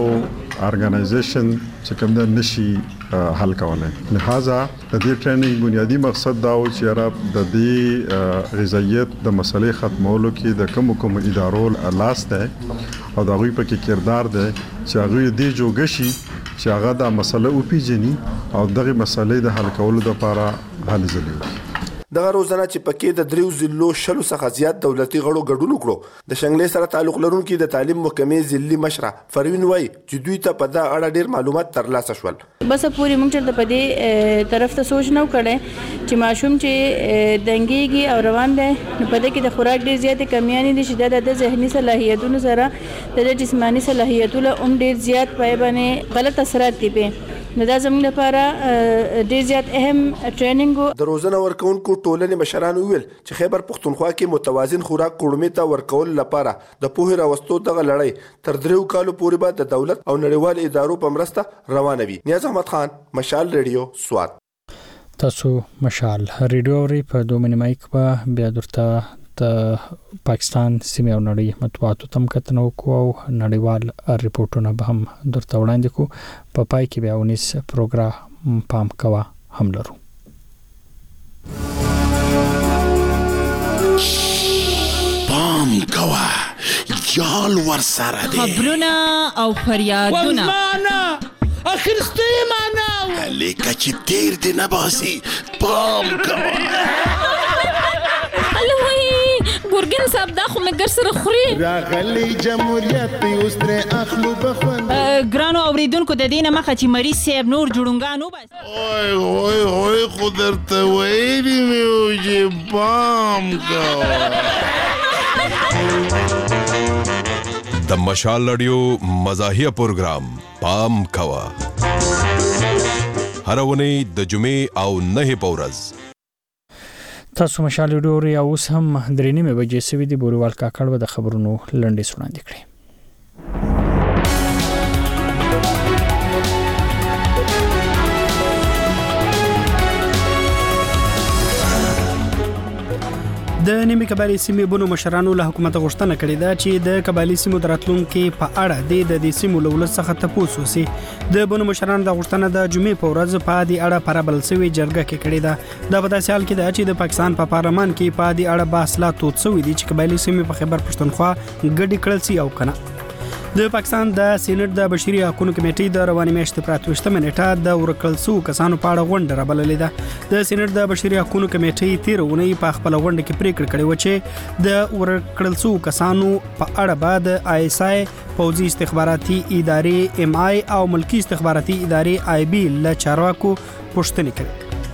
ارګنایزیشن چې کوم د نشي حل کولای. لہذا د دې ټریننګ بنیادی مقصد دا و چې را د دې غذایت د مسلې ختمولو کې د کوم کوم ادارو لاس ده او دا غوي په کې کردار ده چې هغه دې جوګشي چې هغه د مسله او پیجني او دغه مسلې د حل کولو لپاره حل ځلوي. دغه روزانه چې پکې د دریو ضلعو شلو څخه زیات دولتي غړو ګډون وکړو د شنګلې سره تعلق لرونکي د تعلیم محکمې ضلعي مشره فروین وای چې دوی ته په دا اړه ډیر معلومات ترلاسه شول. بس پوری موږ ته په دې طرف ته سوچ نه وکړي چې ماشوم چې دنګيږي او روان دی نو په دې کې د خوراک ډیر زیاتې کمیانې دي چې د ذهني صلاحیتونو سره د جسمانی صلاحیتونو هم ډیر زیات پای باندې غلط اثرات دي په نو دا زموږ لپاره ډیر زیات اهم ټریننګ. د روزانه ورکوونکو ټولنې مشران ویل چې خیبر پښتونخوا کې متوازن خوراک کورمې ته ورکول لپاره د پوهې راوستو دغه لړۍ تر دریو کالو پورې به د دولت او نړیوال ادارو په مرسته روانه وي. نیاز احمد خان، مشال ریډیو، سواد. تاسو مشال ریډیو ری په دوه مایک په بیا درته د پاکستان سیمه او نړۍ مطبوعاتو تم کتنو کو او نړیوال ریپورتونه به هم درته وړاندې کو. په پای کې بیا ونیس پروګرام پام کوا هم لرو. پام کوا یال ور سره دی خبرونه او فریادونه والمانا اخرستی معنا لیکه چې تیر دی نباسی پام کوا الوی ګرګین صاحب دا خو مې ګر سره خوري راغلی جمهوریت اوس ترې اخلو بخوند ګرانو اوریدونکو د دې نه مخه چې مریض صاحب نور جوړونګان وباسي اوه اوه اوه خو درته ویلي مې وو چې پام کوه د مشال رادیو مزاحیه پروګرام پام کوه هر ونی د جمعې او نه په ورځ تاسو مشال رادیو یا اوس هم درې نیمه بجې سوي دی بوریوال کاکړ به د خبرونو لنډې وړاندې کړي. د نیمه قبایلی سیمې بونو مشرانو له حکومت غوښتنه کړې ده چې د قبایلی سیمو دراتلونکو په اړه د د سیمو لولت څخه تاسو وسی د بونو مشرانو د غوښتنه د جمعې په ورځ په دې اړه پربل سوي جرګه کې کړې ده. د په داسې حال کې ده چې د پاکستان په پارلمان کې په دې اړه بحث لا توت سوي دي چې قبایلی سیمې په خیبر پښتونخوا ګډي کړل سي او کنه. د پاکستان د سېنات د بشري حقوقو کمیټې د رواني میاشتې پراتوشتمه نیټه د ورکړل سو کسانو په اړه غونډه رابللې ده. د سېنات د بشري حقوقو کمیټې تیرونه په خپل غونډه کې پریکړه کړې و چې د ورکړل سو کسانو په اړه بعد آی اس آی پوځي استخباراتي ادارې ایم آی او ملکی استخباراتي ادارې آی بي له چارواکو پوښتنه کړې.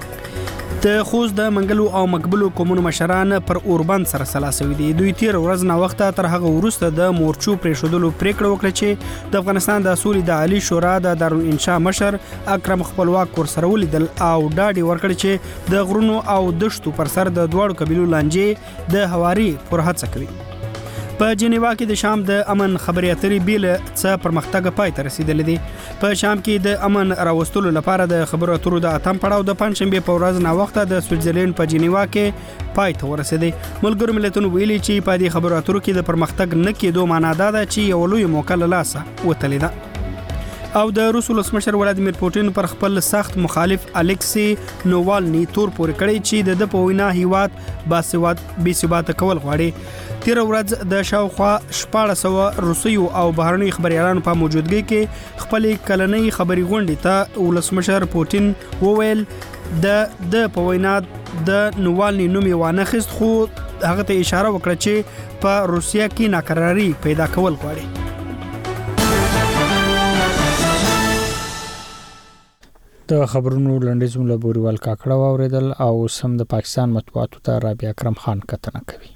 د خوست د منګلو او مقبلو قومونو مشران پر اوربند سره سلاسوي دي. دوی تیر ورځ نه وخت تر هغه وروسته د مورچو پریښودلو پریکړه وکړه چې د افغانستان د اصول د عالی شورا د دارالانشاء مشر اکرم خپلواک ور سره ولیدل او ډاډي ورکړ چې د غرونو او دشتو پر سر د دوړو قبيلو لانجې د هواري پر هڅه کوي. په جنیوا کې د شام د امن خبري اترې بیل څه پرمختګ پای ته رسیدلی دی. په شام کې د امن راوستلو لپاره د خبرو اترو د اتم پړاو د پنځشنبه په ورځ نه وخت د سویټزرلند په جنیوا کې پای ته ورسېدی. ملګرو ملتونو ویلي چې په دې خبرو اترو کې د پرمختګ نه کېدو معنا دا ده چې یو لوی موقع له لاسه وتلی ده. او د روس ولسمشر ولادیمیر پوتین پر خپل سخت مخالف الکسی نووالني تور پورې کړی چې د په وینا هیواد باسواد بي ثبات کول غواړي. تیر ورځ د شاوخوا شپږ سوه روسیو او بهرني خبريالانو په موجودګۍ کې خپل کلنۍ خبري غونډې ته ولسمشر پوتین وویل د د په وینا د نووالني نوم یې وانه خست خو هغه ته اشاره وکړه چې په روسیا کې ناکراری پیدا کول غواړي. د خبرونو لنډیز مله بوریوال کاکړه واوریدل او سم د پاکستان مطبوعاتو ته رابعه اکرم خان کتنه کوي.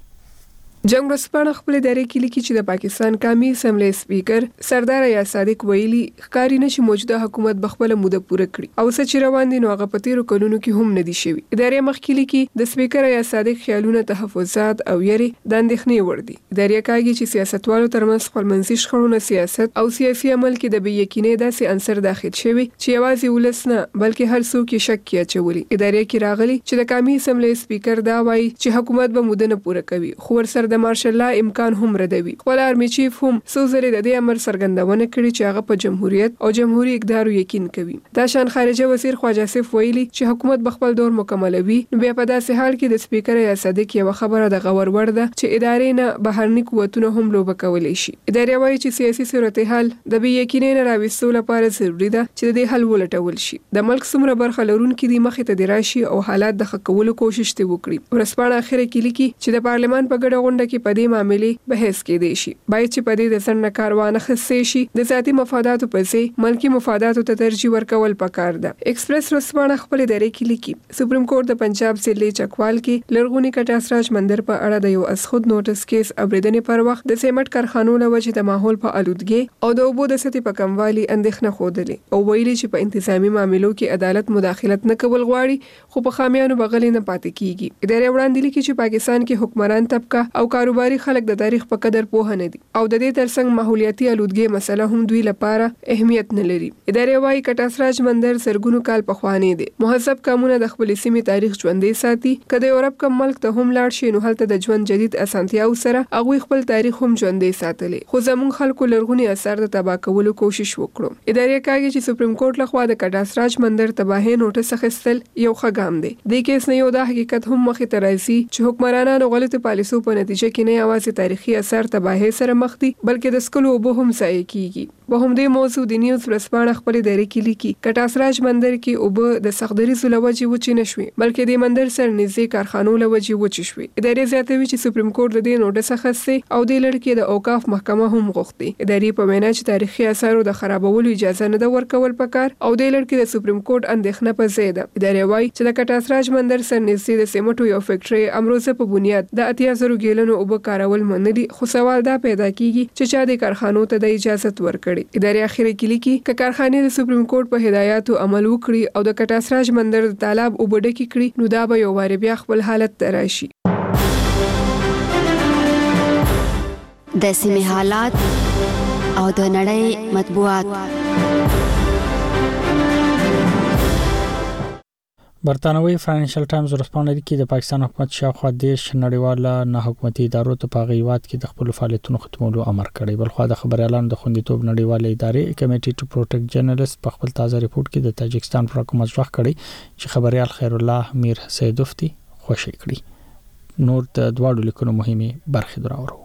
جنگ ورسپانه خپل ادارې کې لیکي چې د پاکستان قومي اسمبلی سپیکر سردار یا صادق ویلي ښکاری نشي موجوده حکومت بخپله موده پوره کړي او څه چې روان دي نو هغه په تیرو کلونو کې هم نه دي شوي. ادارې مخکې لیکي د سپیکر یا صادق خیالونه تحفظات او یری د اندېښنې وړ دي. ادارې کاږي چې سیاستوالو ترمنځ خپلمنځي شخړونه سیاست او سیاسي عمل کې د بې یقینۍ داسې عنصر داخل شوی چې یوازې ولس نه بلکې هر څوک یې شک کې اچولي. ادارې کې راغلي چې د قومي اسمبلی سپیکر دا وایي چې حکومت به موده نه پوره کوي خو ورسره د مارشل لا امکان هم ردوي. خپل آرمي چیف هم څو ځله د دې امر څرګندونه کړې چې هغه په جمهوریت او جمهوریت اقدار یقین کوي. دا شان خارجه وزیر خواجه آصف ویلي چې حکومت بخپل دور مکملوي نو بیا په داسې حال کې د سپیکر یا صادق یو خبره د غور ور ده چې ادارې نه بهرني قوتونه هم لوبه کولای شي. ادارې وایي چې سیاسي صورتحال د بې یقینۍ نه راوستلو لپاره ضروري ده چې د دې حل ولټول شي. د ملک څومره برخه لرونکي دي مخې ته د راشي او حالات د ښه کولو کوشش ته وکړي. ورسپانه اخر کې لیکي چې د پارلمان په ګډه غونډه کې په دې معاملې بحث کېدی شي. باید چې په دې د ځنډ کاروان خسته شي د ذاتي مفاداتو په ځای ملکی مفاداتو ته ترجیح ورکول پکار ده. ایکسپریس ورسپانه خپل ادارې کې لیکي سپریم کورټ د پنجاب ضلع چکوال کې لرغونی کټاسراج مندر په اړه د یو اسخود نوټس کیس اوریدنې پر وخت د سیمټ کارخانو له وجې د ماحول په آلودګي او د اوبو د سطحې په کموالي اندېښنه خوده او ویلي چې په انتظامی معاملو کې عدالت مداخلت نه کول غواړي خو په خامیانو بغلې نه پاتې کیږي. ادارې وړاندې لیکي چې پاکستان کې حکمران طبقه او کاروباري خلک د تاریخ په قدر پوه نه دي او د دې ترڅنګ ماحولیاتي آلودګي مسله هم دوی لپاره اهمیت نه لري. ادارې وايي کټاسراج مندر سرګونو کال پخوانی دی. مهذب قومونه د خپل سیمې تاریخ ژوندۍ ساتي. کله یورپ کوم ملک ته هم لاړ شي نو هلته د ژوند جدید اسانتیاو سره هغه خپل تاریخ هم ژوندۍ ساتلی. خو زموږ خلکو لرغونی اثر د تباہ کولو کوشش وکړو. ادارې کوي چې سپریم کورټ لخوا د کټاسراج مندر تباہي نوټس اخیستل یو ښه ګام دی. د کیس نه یو د حقیقت هم مخې ته راځي چې حکمرانانو غلطه پالیسو په نتیجه نتیجه کې نه یوازې تاریخي اثار تباهي سره مخ دي بلکې د سکلو اوبه هم ضایع کیږي. په همدې موضوع د نیوز ورځپاڼه خپلې دایرې کې لیکي کټاسراج بندر کې اوبه د سختدریزو له وجې وچې نه شوې بلکې د بندر سره نږدې کارخانو له وجې وچې شوې. ادارې زیاتوي چې سپریم کورټ د دې نوټس اخیستی او د لړ کې د اوقاف محکمه هم غوښتي. ادارې په وینا چې تاریخي اثارو د خرابولو اجازه نه ده ورکول پکار او د لړ کې د سپریم کورټ اندېښنه په ځای ده. ادارې وایي چې د کټاسراج بندر سره نږدې د سیمټو یو فیکټري امروزه په بنیاد د اتیا زرو ګیلنو اوبه کارول منلي خو سوال دا پیدا کیږي چې چا د کارخانو ته د اجازه ورکړي. ادارې اخیری کې لیکي ک کارخانې د سپریم کورټ په هدایاتو عمل وکړي او د کټاسراج بندر د تالاب اوبه ډکې کړي نو دا به یو واره بیا خپل حالت ته راشي. د سیمې حالات او د نړۍ مطبوعات. برتانوي فاینانشل ټایمز ورسپانه دي چې د پاکستان حکومت شاوخوا دیش نړیواله نه حکومتي ادارو ته په غیوات کې د خپل فعالیتونو ختمولو امر کړی. بلخو د خبريالانو د خوندیتوب نړیواله ادارې کمیټي ټو پروټیکټ جرنالست په خپل تازه ریپورت کې د تاجکستان پر حکومت ځواک کړی چې خبريال خیر الله میر سیدوفتی خوشی کړی. نور د دواړو لیکونو مهمه برخې دراوړو.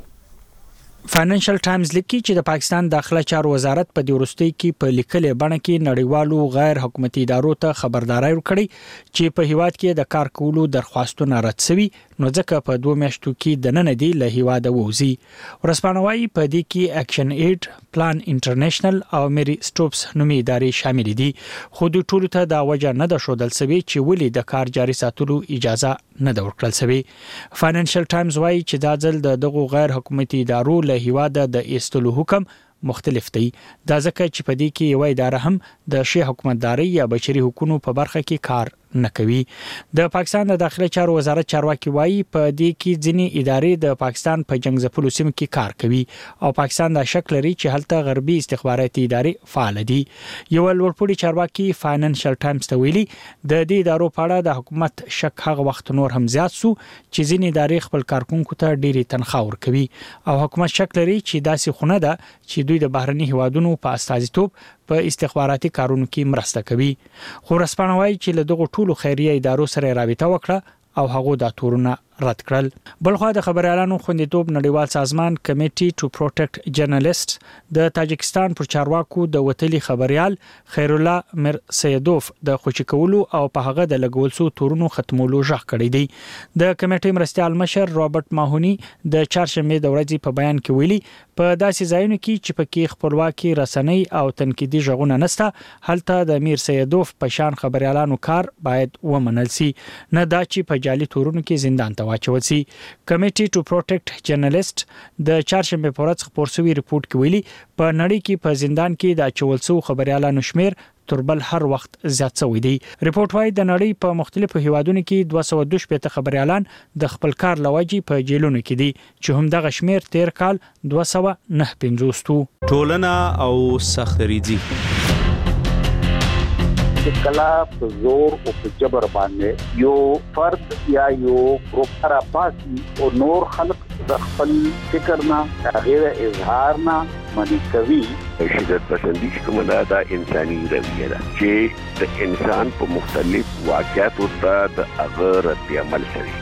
فاینانشل ټایمز لیکي چې د پاکستان داخله چارو وزارت په د وروستي کې په لیکلې بڼه کې نړیوالو غیر حکومتي ادارو ته خبرداري ورکړي چې په هیواد کې د کار کولو درخواستونه رد شوي نو ځکه په دوه میاشتو کې د نن دی له هیواده ووزي. ورسپانوي په دې کې اکشن ایډ پلان انټرنیشنل او میری سټوپس نومي ادارې شامل دي خو د ټولو ته دا وجه نه ده شودل سوي چې ولې د کار جاري ساتلو اجازه نه ده ورکړل سوي. فاینانشل ټایمز وايي چې دا ځل د دغو غیر حکومتي ادارو له هیواده د ایستلو حکم مختلف دی. دا ځکه چې په دې کې یو اداره هم د شی حکومتداري یا بشري حقوقو په برخه کې کار نه کوي. د پاکستان د داخله چارو وزارت چارواکي وایي په دې کې ځینې ادارې د پاکستان په جنگ ځپلو سیمو کې کار کوي او پاکستان د شک لري چې هلته غربي استخباراتي ادارې فعال دي. یو لوړپوړي چارواکي فاینانشل ټایمز ته ویلي د دې ادارو په اړه د حکومت شک هغه وخت نور هم زیات سو چې ځینې ادارې خپل کارکونکو ته ډېری تنخواه ورکوي او حکومت شک لري چې داسې خونه ده چې دوی د بهرني هوادونو په استازیتوب په استخباراتي کارونو کې مرسته کوي. خو رسپانوي چې له دغه ټولو خیریه ادارو سره رابطه وکړه او هغه د تورونه رد کړل. بلخو د خبريالانو خوندیتوب نړیوال سازمان کمیټي ټو پروټیکټ جرنالست د تاجکستان پر چارواکو د وتلي خبريال خیر الله میر سیدوف د خوشی کولو او په هغه د لګول سو تورونو ختمولو ژغ کړی دی. د کمیټي مرستيال مشر رابرټ ماهونی د چهارشنبه د ورځې په بیان کې ویلي په داسې ځایونو کې چې پکې خپلواکي رسنۍ او تنقیدي ژغونه نشته هلته د میر سیدوف په شان خبريالانو کار باید ومنل سي نه دا چې په جالي تورونو کې زندان واچول سي. کمیټي ټو پروټیکټ جرنالست د چهارشنبه په ورځ خبر شوی ریپورت کې ویلي په نړۍ کې په زندان کې د اچول سو خبريالانو شمیر تربل هر وخت زیات شوی دی. ریپورت وايي د نړۍ په مختلفو هیوادونو کې دوه سوه دوه شپږ خبريالان د خپل کار لوجې په جیلونو کې دي چې هم دغه شمیر تیر کال دوه سوه نه پنځوس تو. ټولنه او سختریزي چې کلا په زور او په جبر باندې یو فرد یا یو ګروپ را پاسي او نور خلق د خپل فکر نه غیر اظهار نه منی کوي. شدت پسندی کومه دا انساني رویه ده چې د انسان په مختلف واقعاتو ته د هغه رد عمل کوي.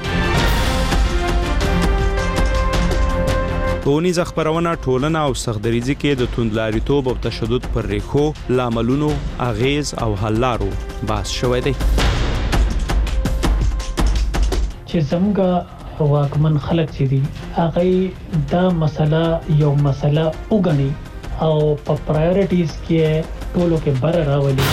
ټولنیز خبرونه ټولنه او سختدریزي کې د توندلاریتوب او تشدد پر ریښو لاملونو اغیز او حل لارو باس شوې دي. چې څنګه واکمن خلک چې دي هغه دا مسله یو مسله وګڼي او په پرایورټیز کې ټولو کې بر راولي.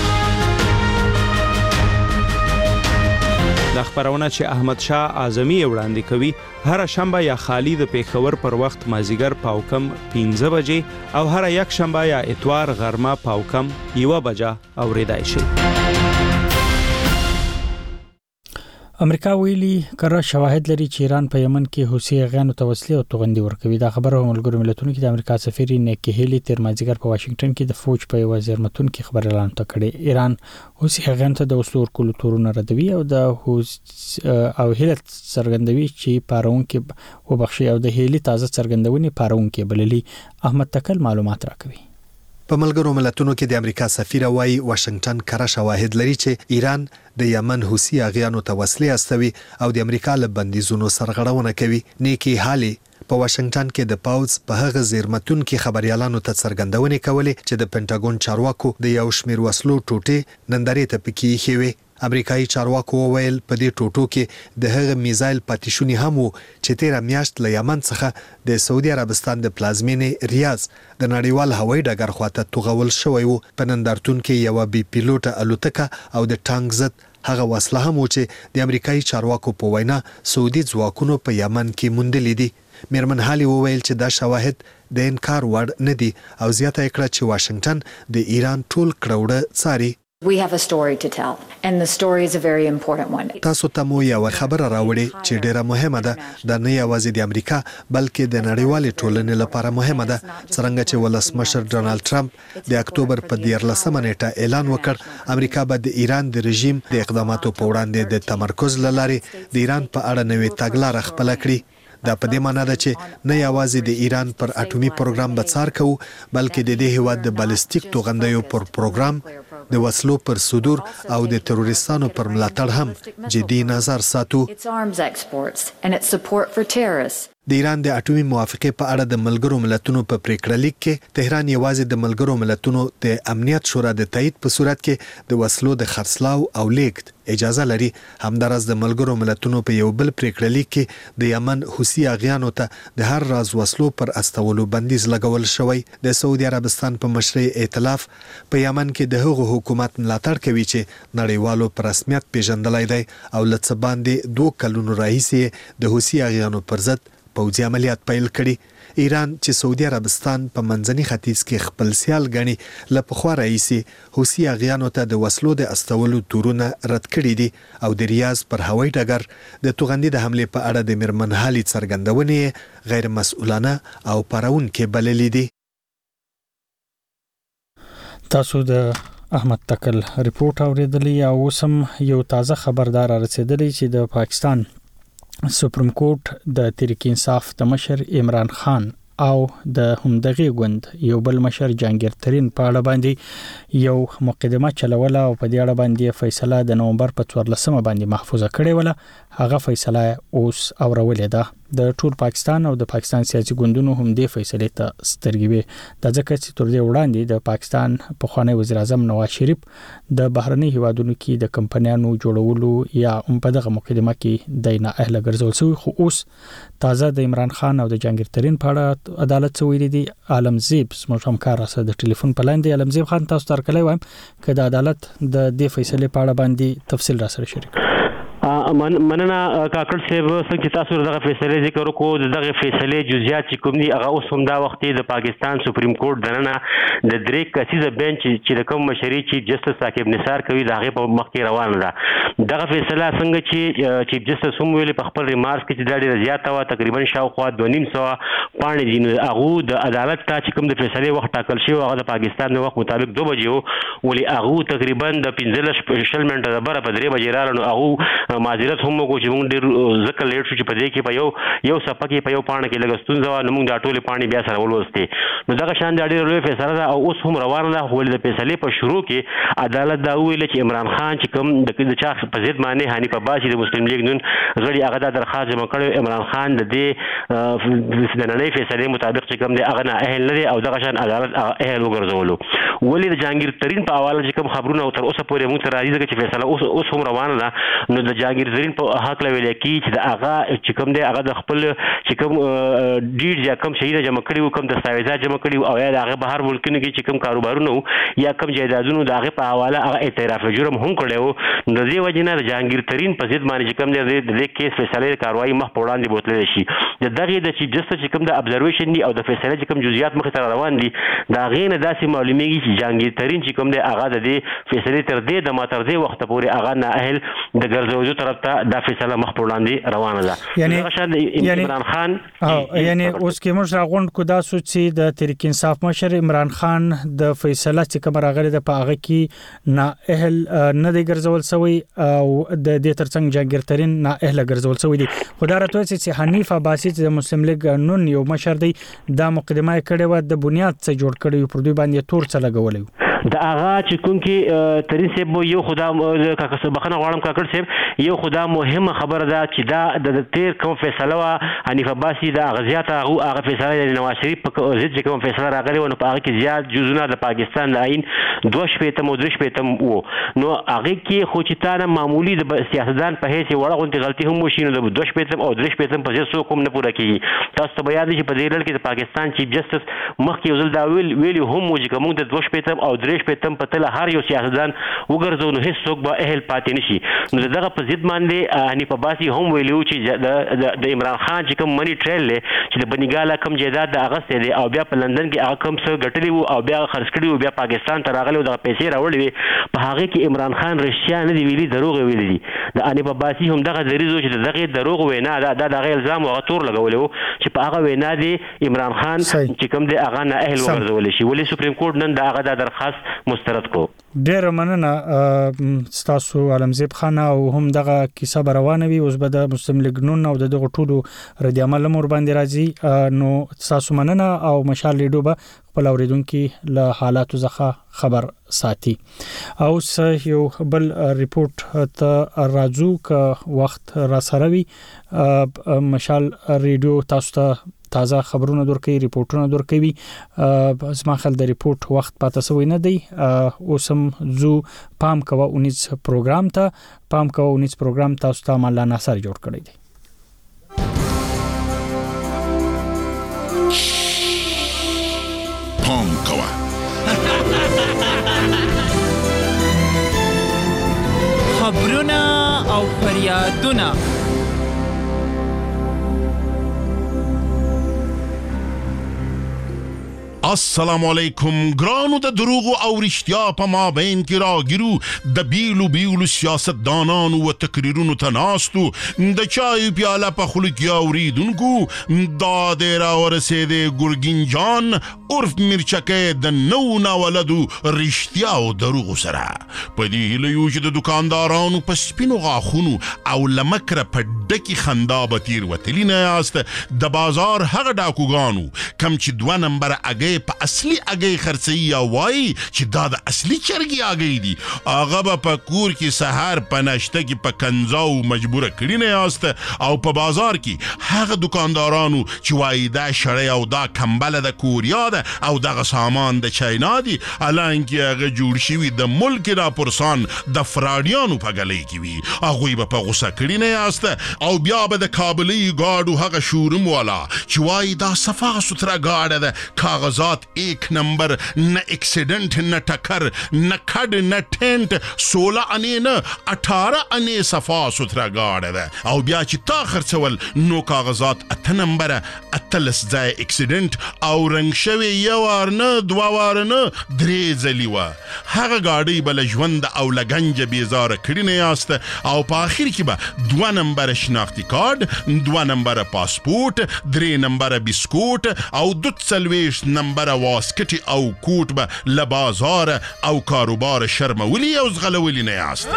د خبرونه چې احمد شاه اعظمي وړاندې کوي هر شنبه یا خالی د پیښور پر وخت مازیګر پاوکم پنځه بجې او هر یک شنبه یا اتوار غرمه پاوکم یو بجه اوریدای شي. امریکا ویلي کره شواهد لري چې ایران په یمن کې حوثي غانو توسلی او توغندي ورکوي. دا خبره ملګرو ملتونو کې د امریکا سفیر نیکی هیلی تر مازیګر په واشنگټن کې د فوج په وزیر متون کې خبر اعلان کړي. ایران حوثي غان ته د وسلو کولو تورونه ردوي او د حوث او هیله څرګندوي چې پارون کې وبخښي او د هیلی تازه څرګندونې پارون کې بللي. احمد تکل معلومات راکوي. په ملګرو ملتونو کې د امریکا سفیر وايي واشنگټن کره شواهد لري چې ایران د یمن حوثي اغیانو ته وسلې استوي او د امریکا له بندیزونو سرغړونه کوي. نیکی هالي په واشنگټن کې د پاوز په هغه زیرمتون کې خبريالانو ته څرګندونې کولې چې د پینټاګون چارواکو د یو شمیر وسلو ټوټې نندارې ته پکې خېوي. امریکایي چارواکو وویل په دې ټوټو کې د هغه میزایل پاتیشونی هم وو چې تیر میاشت له یمن څخه د سعودي عربستان د پلازمینې ریاض د نړیوال هوایي ډګر خواته توغول شوی وو. په نندارتون کې یو بي پیلوټه الوتکه او د ټانک ضد هغه وسله هم و چې د امریکایي چارواکو په وینا سعودي ځواکونو په یمن کې موندلې دي. میرمن هالي وویل چې دا شواهد د انکار وړ نه دي او زیاته کړه چې واشنگټن د ایران ټول کړوړه څاري. We have a story to tell and the story is a very important one. تاسو ته مو یو خبره راوړې چې ډیره مهمه ده. د نه یوازې د امریکا بلکې د نړیوالې ټولنې لپاره مهمه ده. څنګه چې ولسمشر ډونالد ټرمپ د اکتوبر په دیارلسمه نیټه اعلان وکړ امریکا به د ایران د رژیم د اقداماتو په وړاندې د تمرکز لارې د ایران په اړه نوې تګلارې خپل کړي. دا په دې معنی ده چې نه یوازې د ایران پر اټومي پروګرام بڅار کوو بلکې د دې هیواد د بالستیک توغندیو پر پروګرام د وسلو پر صدور او د تروریستانو پر ملاتړ هم جدي نظر ساتو. د ایران د اټومي موافقې په اړه د ملګرو ملتونو په پریکړه لیک کې تهران یوازې د ملګرو ملتونو د امنیت شورا د تایید په صورت کې د وسلو د خرڅلاو او لیږد اجازه لري. همدارس د ملګرو ملتونو په یو بل پریکړه لیک کې د یمن حوثي اغیانو ته د هر راز وسلو پر استولو بندیز لګول شوی. د سعودي عربستان په مشرۍ ائتلاف په یمن کې د هغو حکومت ملاتړ کوي چې نړیوالو په رسمیت پیژندلای دی او لڅ باندې دوه کلونو راهیسې د حوثي اغیانو پر ضد پوځي عملیات پیل کړي. ایران چې سعودي عربستان په منځني ختیځ کې خپل سیال غني لپخوا رئیسي حوثي اغیانو ته د وسلو د استولو تورونه رد کړي دي او د ریاض پر هوایي ډګر د توغندي د حمله په اړه د میرمن هالي څرګندونې غیر مسؤلانه او پرون کې بللې دي. تاسو د احمد تکل ریپورت اوریدلی او سم یو تازه خبردار رسیدلی چې د پاکستان سپریم کورټ د تحریک انصاف د مشر عمران خان او د همدغه ګوند یو بل مشر جهانگیر ترین په اړه باندې یو مقدمه چلوله او په دې اړه باندې فیصله د نومبر په څوارلسمه باندې محفوظه کړې وله. هغه فیصله اوس اورولې ده. د ټول پاکستان او د پاکستان سیاسي ګوندونو هم د فیصلې ته سترګې وي. د ځکه چې تر دې وړاندې د پاکستان پخوانی وزیر اعظم نواز شریف د بهرني هیوادونو کې د کمپنیانو جوړولو یا هم په دغه مقدمه کې د نه اهل ګرځول شوی. خو اوس تازه د عمران خان او د جهانگیر ترین په اړه عدالت ویلي دی. عالمزیب زموږ همکار سره د ټلیفون په لاندې. عالمزیب خان تاسو ترکلای وایم چې د عدالت د دې فیصلې په اړه باندې تفصیل را سره شریک. من مننه کاکړ صاحب څنګه تاسو دغه فیصله ذکر وکړو. دغه فیصله جزئیات چې کوم دي هغه اوس هم دا وخت د پاکستان سپریم کورټ دننه د درې کسیزه بنچ چې د کوم مشري چیف جسټس ثاقب نثار کوي دغه په مخ کې روانه ده. دغه فیصله څنګه چې چیف جسټس هم ویلي په خپل ریمارکس کې چې دا ډیره زیاته و تقریبا شاوخوا دوه نیم سوه پاڼې دي. نو هغه د عدالت ته چې کوم د فیصله وخت ټاکل شوی هغه د پاکستان د وخت مطابق دوه بجې ولې هغه تقریبا د پنځلس شل منټه د بره په درې بجې راغلو. هغه معذرت هم کو چې موږ ډیر ځکه لیټ شو چې په دې کې په یو یو صفحه کې په یو پاڼه کې لګ ستونزه و. نو موږ د ټولې پاڼې بیا سره ولوستې. نو دغه شان د ډیر لوی فیصله ده او اوس هم روانه ده. ولې د فیصلې په شروع کې عدالت دا ویل چې عمران خان چې کوم د چا په ضد باندې حنیف عباسي د مسلم لیگ نون غړي هغه د درخواست جمع کړو. عمران خان د دې د نړۍ فیصلې مطابق چې کوم دی هغه نه اهل لري او دغه شان عدالت اهل وګرځولو. ولې د جهانگیر ترین په حواله چې کوم خبرونه تر اوسه پورې موږ ته راځي چې فیصله اوس اوس هم روانه ده. نو د جهانگیر ترین په حق لوي کی چې د هغه چې کوم دی هغه د خپل چې کوم ډیډ یا کوم شي جمع کړي کوم دستاویزات جمع کړي او یا د هغه بهر ملکونو کې چې کوم کاروبارونه یا کوم جایدادونو د هغه په حواله هغه اعتراف جرم هم کړو. نو دې وجه نه د جهانگیر ترین په ضد باندې چې کوم دی د دې کیس فیصله کاروایی مخ په وړاندې بوتل شي. د دغه د چیف جسټس چې کوم د ابزرویشن دی او د فیصله چې کوم جزئیات مخ ته روان دي دا غي نه داسې معلومیږي چې جهانگیر ترین چې کوم دی هغه د دې فیصله تر دې د ماتر دې وخت پورې هغه نه اهل د ګرځوجو طرف ته د فیصله مخ په وړاندې روانه ده. یعنی عمران خان او یعنی اوس کې موږ راغونډ کو دا سوچ چې د تحریک انصاف مشر عمران خان د فیصله چې کوم راغلي د پاغه کې نه اهل نه دی ګرځول شوی او د دې ترڅنګ جهانگیر ترین نه اهل ګرځول شوی دي. خدای راته چې حنیف عباسي د مسلم لیگ نون یو یو مشر دی دا مقدمه کړې و د بنیاد څخه جوړ کړی پر دوی باندې تور څه لګولې د هغه چې کوم کې ترين صاحب یو خدا کاکا صاحب بخنه غواړم کاکړ صاحب یو خدا مهمه خبره ده چې دا د تیر کوم فیصله وا حنیف عباسي د غزيات هغه فیصله د نواز شریف په ضد کوم فیصله راغلی و نو په هغه کې زیات جزونه د پاکستان د عین دوه شپېته مو درې شپېته وو نو هغه کې خو چې تا معمولی د سیاستدان په هیڅ وړه غونډه غلطي هم وشي نو د دوه شپېته او درې شپېته په څیر کوم نه پوره کیږي تاسو ته بیان دي چې په دې لړ کې د پاکستان چیف جسټس مخکې یو ځل دا ویل ویلی هم چې کوم د دوه شپېته او درې شپېته په تل هر یو سیاستدان وګرځو نو هیڅ څوک به اهل پاتې نشي نو دغه په ضد باندې حنیف عباسي هم ویلو چې د د عمران خان چې کوم منی ټریل چې د بنګاله کم جیداد د اغسته دي او بیا په لندن کې هغه کم څه ګټلی وو او بیا خرڅ کړی وو بیا پاکستان ته راغلی او د پیسې راوړلې وي په هغه کې عمران خان رښتیا نه دی ویلي دروغ ویلي دي د حنیف عباسي هم دغه دریزو چې دغه دروغ وینا دا دغه الزام او تور لګولو چې په هغه وینا دی عمران خان چې کوم دی هغه نه اهل وګرځول شي ولې سپریم کورټ نن دا هغه د درخواست مسترد کو ډیر مننه تاسو علمزیب خان او هم دغه کیسه روانه وي اوس به د مسلم لیگ نون او دغه ټولو رد عمل مور باندې راځي نو تاسو مننه او مشال لیډو به خپل اوریدونکو له حالاتو څخه خبر ساتي او سه یو بل ریپورت ته راځو ک وخت را سره وي مشال ریډیو تاسو ته تازه خبرونه درکې ریپورتونه درکوي زما خل د ریپورت وخت پاتې سوی نه دی اوسم زو پام کوه اونیز پروګرام ته پام کوه اونیز پروګرام تاسو ته مولانا ناصر جوړ کړی دی پام کوه خبرونه او فریادونه السلام علیکم ګرانو د دروغ او رښتیا په مابین کې راګیرو د بیلو بیلو سیاستدانانو او تقریرونو تناستو د چای پیاله په خلو کې اوریدونکو دا د را ورسېده ګورګین جان عرف مرچکه د نو ناولدو رښتیا او دروغ سره په دې هیله یو چې د دکاندارانو په سپینو غاښونو او لمکره په ډکی خندا به تیر وتلی نه یاست د بازار هغه ډاکوګانو کم چې دوه نمبر اگې په اصلي اگې خرڅي یا وای چې دا د اصلي چرګي اگې دي هغه به په کور کې سحر په نشته کې په کنځاو مجبور کړی نه یاست او په بازار کې هغه دکاندارانو چې وای دا شړې او دا کمبله د کوریا ده او دغه سامان د چاینا دي الان کې هغه جوړ شوی د ملک را پرسان د فراډیانو په غلې کې وي هغه به په غوسه کړی نه یاست او بیا به د کابلی ګاډو هغه شورم والا چې وای دا صفا ستره ګاډه ده کاغذات ایک نمبر نہ ایکسیڈنٹ نہ ٹکر نہ کھڈ نہ ٹینٹ سولہ انے نہ اٹھارہ انے صفا ستھرا گاڑ ده او بیا چې تا خرڅول نو کاغذات اته نمبر اتلس ځای ایکسیډنٹ او رنگ شوی یو وار نه دوا وار نه درې ځلی و هغه گاډي بل ژوند او لګنج بیزار کړی نه یاست او په اخر کې به دوا نمبر شناختی کارت دوا نمبر پاسپورت درې نمبر بسکوت او دوت سلويش نمبر واسکټي او کوټ به لبازار او کاروبار شرمولی او زغلولی نه یاست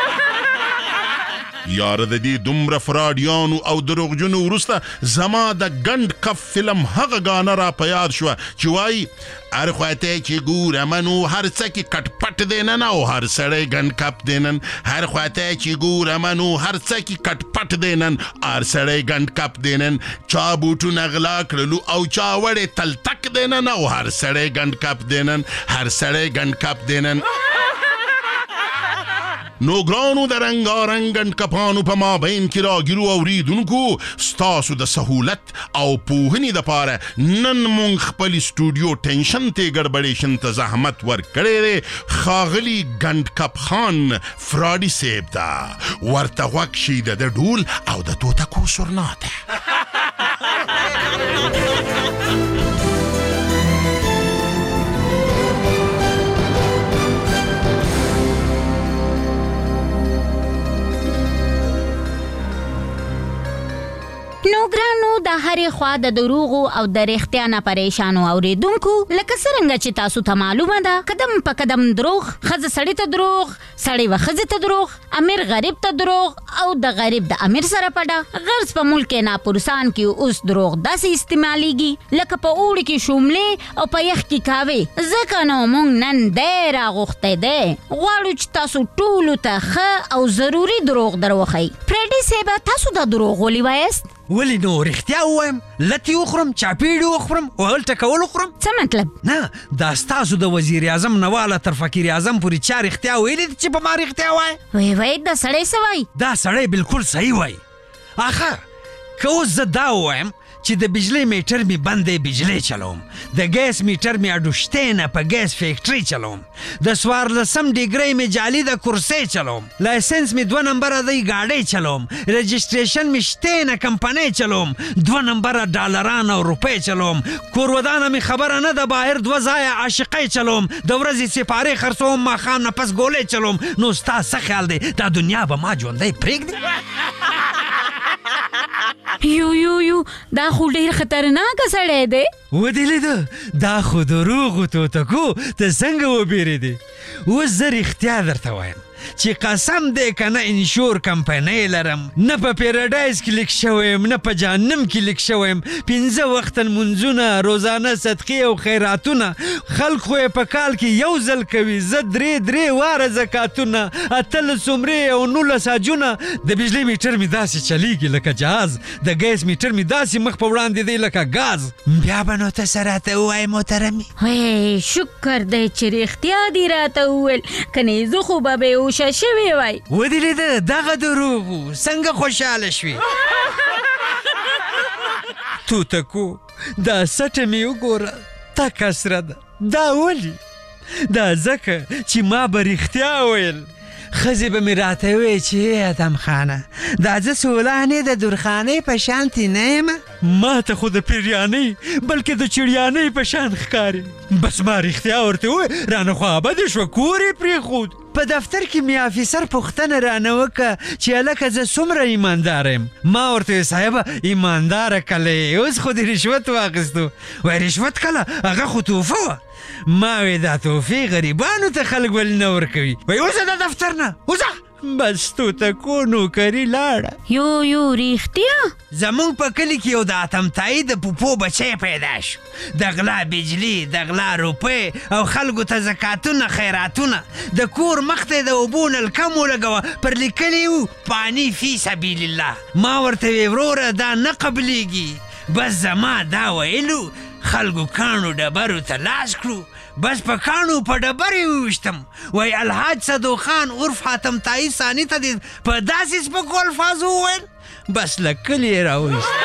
یار د دې دومره فراډیانو او دروغجنو وروسته زما د ګند کف فلم هغه غانا را په یاد شو چې وای هر خواته چې ګوره منو هر څه کې کټ پټ دینن او هر سړی ګند کپ دینن هر خواته چې ګوره منو هر څه کې کټ پټ دینن هر سړی ګند کپ دینن چا بوټو نغلا کړلو او چا وړې تل تک دینن او هر سړی ګند کپ دینن هر سړی ګند کپ دینن نو ګرانو د رنګارنګ ګند کپانو په مابین کې راګیرو اوریدونکو ستاسو د سهولت او پوهنې دپاره نن مونږ خپل سټوډیو ټینشن ته ګډبډېشن ته زحمت ورکړی دی ښاغلي ګند کپ خان فراډي صاحب ته ورته غوږ شي د ډول او د توتکو سرناته نو ګرانو د هرې خوا د دروغو او د رښتیا نه پریشانو اوریدونکو لکه څرنګه چې تاسو ته معلومه ده قدم په قدم دروغ ښځه سړي ته دروغ سړی و ښځې ته دروغ امیر غریب ته دروغ او د غریب د امیر سره پډه غرض په ملک ناپورسان کې اوس دروغ داسې استعمالیږي لکه په اوړي کې شوملې او په یخ کې کاوې ځکه نو موږ نن دی راغوښتی دی غواړو چې تاسو ټولو ته ښه او ضروري دروغ در وښیي پریډي صاحبه تاسو دا دروغ ولې وایاست ولې نو رښتیا ووایم لتې وخورم چاپیړې وخورم او هل ټکول وخورم څه مطلب نه دا ستاسو د وزیر اعظم نه واله تر فقیر اعظم پورې چا رښتیا ویلې دي چې په ما رښتیا وایي وی وی دا سړی څه وایي دا سړی بالکل صحیح وایي آخه که اوس زه دا ووایم چې د بجلی میټر می بندې بجلی چلوم د ګیس میټر می اډوشتې نه په ګیس فیکټري چلوم د څوارلسم ډیګرۍ می جعلي د کرسۍ چلوم لایسنس می دوه نمبره دی ګاډۍ چلوم رجسټریشن می شتې نه کمپنۍ چلوم دوه نمبره ډالران او روپۍ چلوم کور ودانه می خبره نه ده بهر دوه ځایه عاشقۍ چلوم د ورځې سپارې خرڅوم ماښام نه پس ګولۍ چلوم نو ستا څه خیال دی دا دنیا به ما ژوندی پرېږدي یو یو یو دا خو ډېر خطرناکه سړی دی ودې لیده دا خو دروغو توتکو ته څنګه وبېرېدې اوس زه رښتیا درته وایم چې قسم دی که نه انشور کمپنۍ لرم نه په پیراډایز کې لیک شوی یم نه په جهنم کې لیک شوی یم پنځه وخته لمونځونه روزانه صدقې او خیراتونه خلک خو یې په کال کې یو ځل کوي زه درې درې واره زکاتونه اتلس عمرې او نولس حجونه د بجلي میټر مې داسې چلیږي لکه جهاز د ګیس میټر مې داسې مخ په وړاندې دی لکه ګاز بیا به نو ته څه راته ووایې محترمې وی شکر دی چې رښتیا دې راته وویل کنې زه خو به بې هوشه شوې وای ودې لیده دغه دروغ و څنګه خوشحاله شوې توتکو دا سټه مې وګوره تکه سره ده دا ولې دا ځکه چې ما به رښتیا ویل ښځې به مې راته وویل چې ادم خانه دا زه سولانې د درخانۍ په شانتې نه یم ما ته خو د پیریانۍ بلکې د چړیانۍ په شان ښکاري بس ما رښتیا ورته وویل رانه خوا بدې شوه کور یې پرېښود په دفتر کې مې افیسر پوښتنه رانه وکړه چې هلکه زه څومره ایمانداره یم ما ورته ویل صاحبه ایمانداره کله اوس خو دې رشوت واخیستو وایي رشوت کله هغه خو توفه وه ما وی دا توفې غریبانو ته خلک ولې نه ورکوي وایي اوزه د دفتر نه اوزه بس توتکو نوکري لاړه یو یو رښتیا زمونږ په کلي کې یو د اتمتایي د پوپو بچی پیدا شو د غلا بجلي د غلا روپۍ او خلکو ته زکاتونه خیراتونه د کور مخ ته د اوبو نلکه مو لګوه پر لیکلي وو پانی فی سبیل الله ما ورته وی وروره دا نه قبلیږي بس زما دا ویلو خلکو کاڼو ډبرو ته لاس کړو بس په کاڼو په ډبرې وویشتم وایي الحاج صدو خان عرف حاتم تایي ثاني ته دې په داسې سپکو الفاظو وویل بس له کلي یې راویست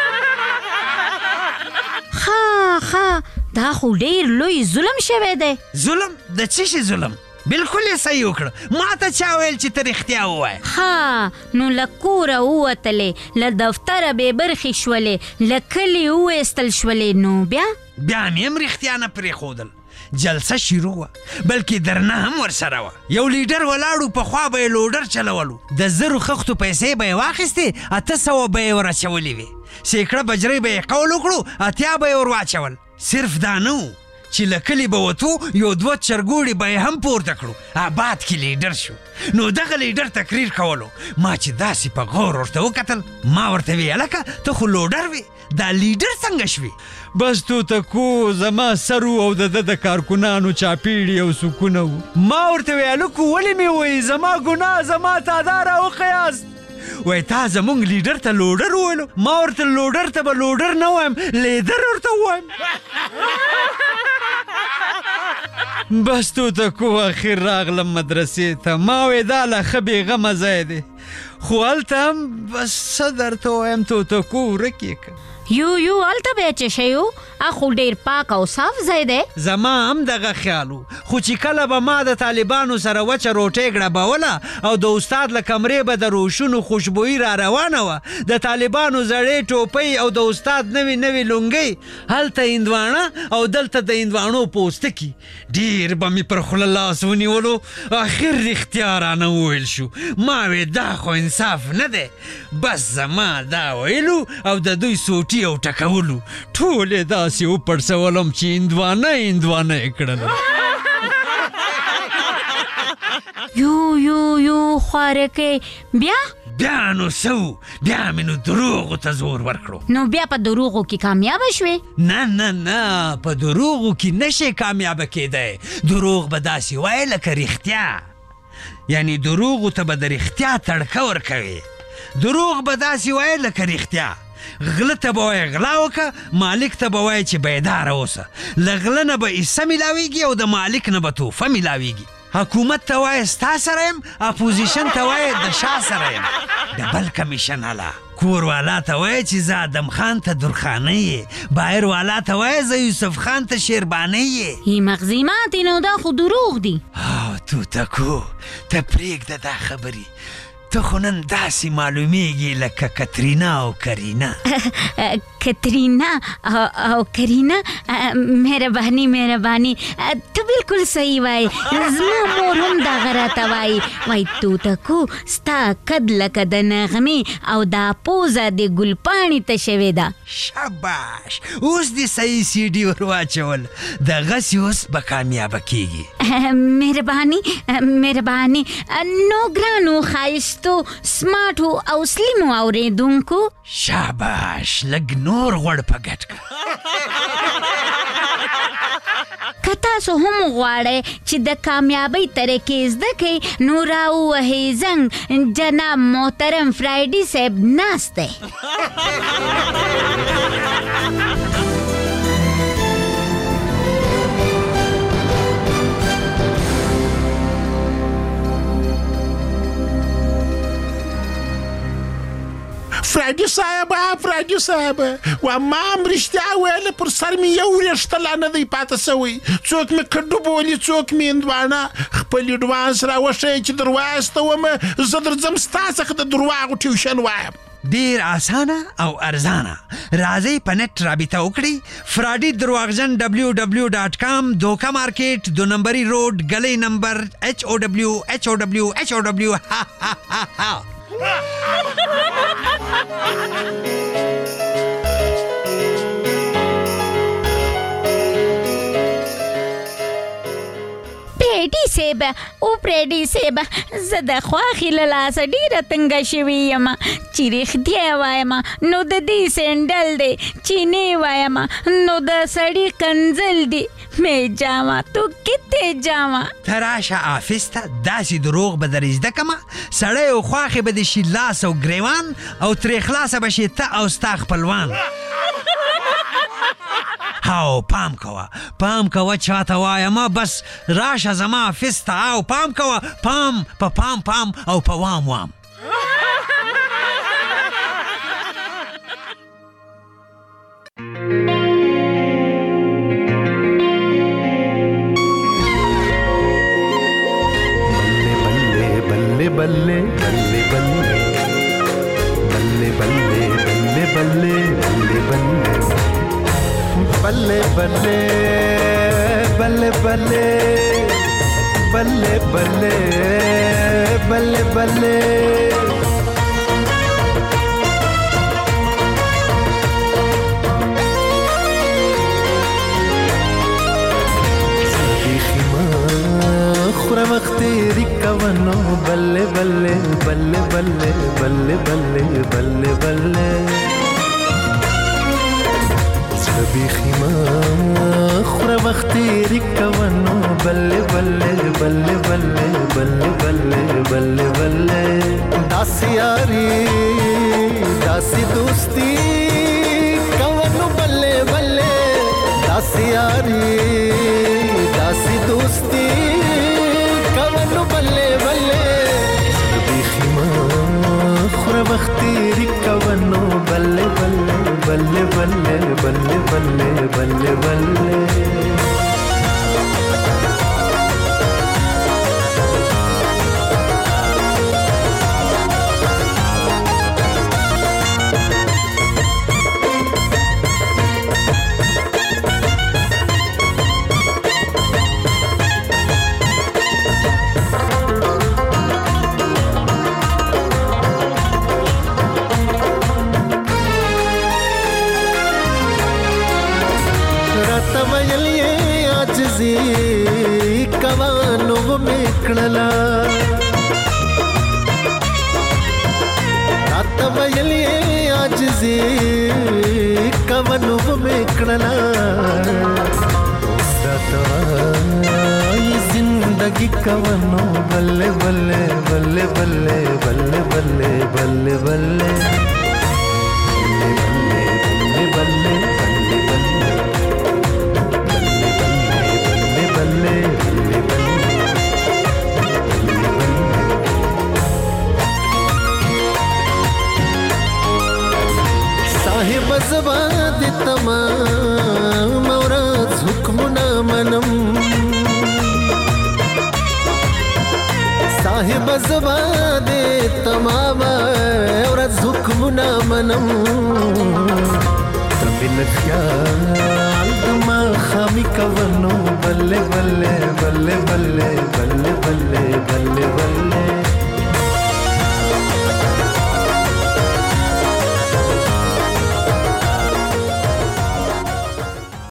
ښه ښه دا خو ډېر لوی ظلم شوی دی ظلم د څه شي ظلم بالکل یې صحیح وکړه ما ته چا ویل چې ته رښتیا ووایه ښه نو له کوره ووتلې له دفتره بې برخې شولې له کلي وویستل شولې نو بیا بیا مې هم رښتیا نه پرېښودل جلسه شروع وه بلکې درنه هم ورسره وه یو لیډر ولاړو په خوا به یې لوډر چلولو د زرو خښتو پیسې به یې واخیستې اته سوه به یې ور اچولې وې سیکړه بجرۍ به یې قول وکړو اتیا به یې ور واچول صرف دا نه و چې له کلي به وتو یو دوه چرګوړي به یې هم پورته کړو آباد کې لیډر شو نو دغه لیډر تقریر کولو ما چې داسې په غور ورته وکتل ما ورته وی هلکه ته خو لوډر وې دا لیډر څنګه شوې بس توتکو زما سر او د ده د کارکنانو چاپیړي او سکونه وو ما ورته وی هلکو ولې مې وایي زما ګناه زما تادا راوښیاست وای تا زمونږ لیډر ته لوډر وویلو ما ورته لوډر ته به لوډر نه وایم لیدر ورته ووایم بس توتکو اخر راغلم مدرسې ته ما وی دا لا ښه بېغمه ځای دی خو هلته هم بس څه درته ووایم توتکو ورک یې کړ یو یو هلته بیا څه شی و اخو ډیر پاک او صاف ځای دی. زما هم دغه خیالو، خو چې کله به ما د طالبانو سره وچه روټۍ ګړبوله او د استاد له کمرې به د روشونو خوشبویي را روانه وه، د طالبانو زړې ټوپۍ او د استاد نوي نوي لونګۍ، هلته هندواڼه او دلته د هندواڼو پوستکي، ډیر به مې پر خوله لاس ونیولو. آخر رښتیا رانه وویل شو. ما وې دا خو انصاف نه دی. بس زما دا ویلو او د دوی سوټي او ټکولو ټول یې داسې وپړسولم چې هندوانه هندوانه یې کړله. یو یو یو خوارکې بیا بیا نو سو بیا مې نو دروغو ته زور ورکړو. نو بیا په دروغو کې کامیابه شوې؟ نه نه نه، په دروغو کې نشي کامیابه کېدی. دروغ به داسې وایي لکه رښتیا، یعنی دروغو ته به د رښتیا تړکه ورکوي. دروغ به داسې وایي لکه رښتیا. غله ته به وایي غلا وکړه، مالک ته به وایي چې بیداره اوسه. له غله نه به حصه میلاویږي او د مالک نه به توفه میلاویږي. حکومت ته وایي ستا سره یم، اپوزیشن ته وایي د شا سره یم. ډبل کمیشن اله. کور والا ته وایي چې زه ادم خان ته درخانه یې، بایر والا ته وایي زه یوسف خان ته شیربانه یې. ای مغزي ماتې نو دا خو دروغ دي. توتکو ته پرېږده دا خبرې، ته خو نن داسې معلومیږي لکه کترینا او کرینا. کترینا او کرینا، مهرباني مهرباني، ته بالکل صحیح وایي. زما مور هم دغه راته وایي، وایي توتکو ستا قد لکه د نغمې او دا پوزه د ګلپاڼې ته شوې ده. شاباش، اوس دې صحیح سی ډي ور واچول. دغسې اوس به کامیابه کېږي. مهرباني مهرباني. نو ګرانو ښایستو سماټو او سلیمو اورېدونکو، شاباش، لږ نور غوړ په ګټ کړه. که تاسو هم غواړئ چې د کامیابۍ طریقې زده کړئ نو راووهئ زنګ، جناب محترم فرایډي صاحب ناست دی. فرایډي صاحب فرایډي صاحب و ما هم رښتیا ویله، پر سر مې یو وریښته لا نه دی پاته سوی. څوک مې کډو بولي، څوک مې هندوانه. خپل اډوانس راوښیئ چې در وایستومه، زه درځم ستا څخه د درواغو ټیوشن وایم. ډیر اسانه او ارزانه. راځئ په نت رابطه وکړئ. فراډي درواغجن ډبلیو ډبلیو ډاټ کام، دوکا مارکیټ، دو نمبري روډ، ګلۍ نمبر ایچ او ډبلیو ایچ او ډبلیو ایچ او ډبلیو. ها ها ها ها. پریډي صاحب او پریډي صاحب، زه د خواښې له لاسه ډېره تنګه شوې یم. چې رښتیا وایم نو د دې سینډل دی، چینې وایم نو د سړي کنځل دی. مې جامه تو کتې جامه. ته راشه آفس ته، داسې دروغ به در زده کمه. سړی او خواښې به دې شي لاس او ګریوان، او ترې خلاصه به شي ته او ستا خپلوان. او پام کوه پام کوه چاته وایم، بس راشه زما آفس ته او پام کوه، پام په پام پام او په وام وام. बल्ले बल्ले बल्ले बल्ले बल्ले बल्ले बल्ले बल्ले बल्ले बल्ले बल्ले बल्ले बल्ले बल्ले बल्ले बल्ले बल्ले خورا مختیری کوانو بله بله بله بله بله بله بله بله سبی خیما خورا مختیری کوانو بله بله بله بله بله بله بله بله داسی یاری داسی دوستی کوانو بله بله داسی یاری داسی دوستی بلے بلے سبی خیما خورا بختیری کوانو بلے بلے بلے بلے बल्ले बल्ले बल्ले बल्ले कवानो में कड़ला रात बयलिए आज जी कवानो में कड़ला ये जिंदगी कवानो बल्ले बल्ले बल्ले बल्ले बल्ले बल्ले बल्ले बल्ले बल्ले बल्ले साहिब जबाद तमाम और हुक्मुना मनम साहिब जबाद तमाम और हुक्मुना मनम तबिल ख्याल दमा खामी कवनो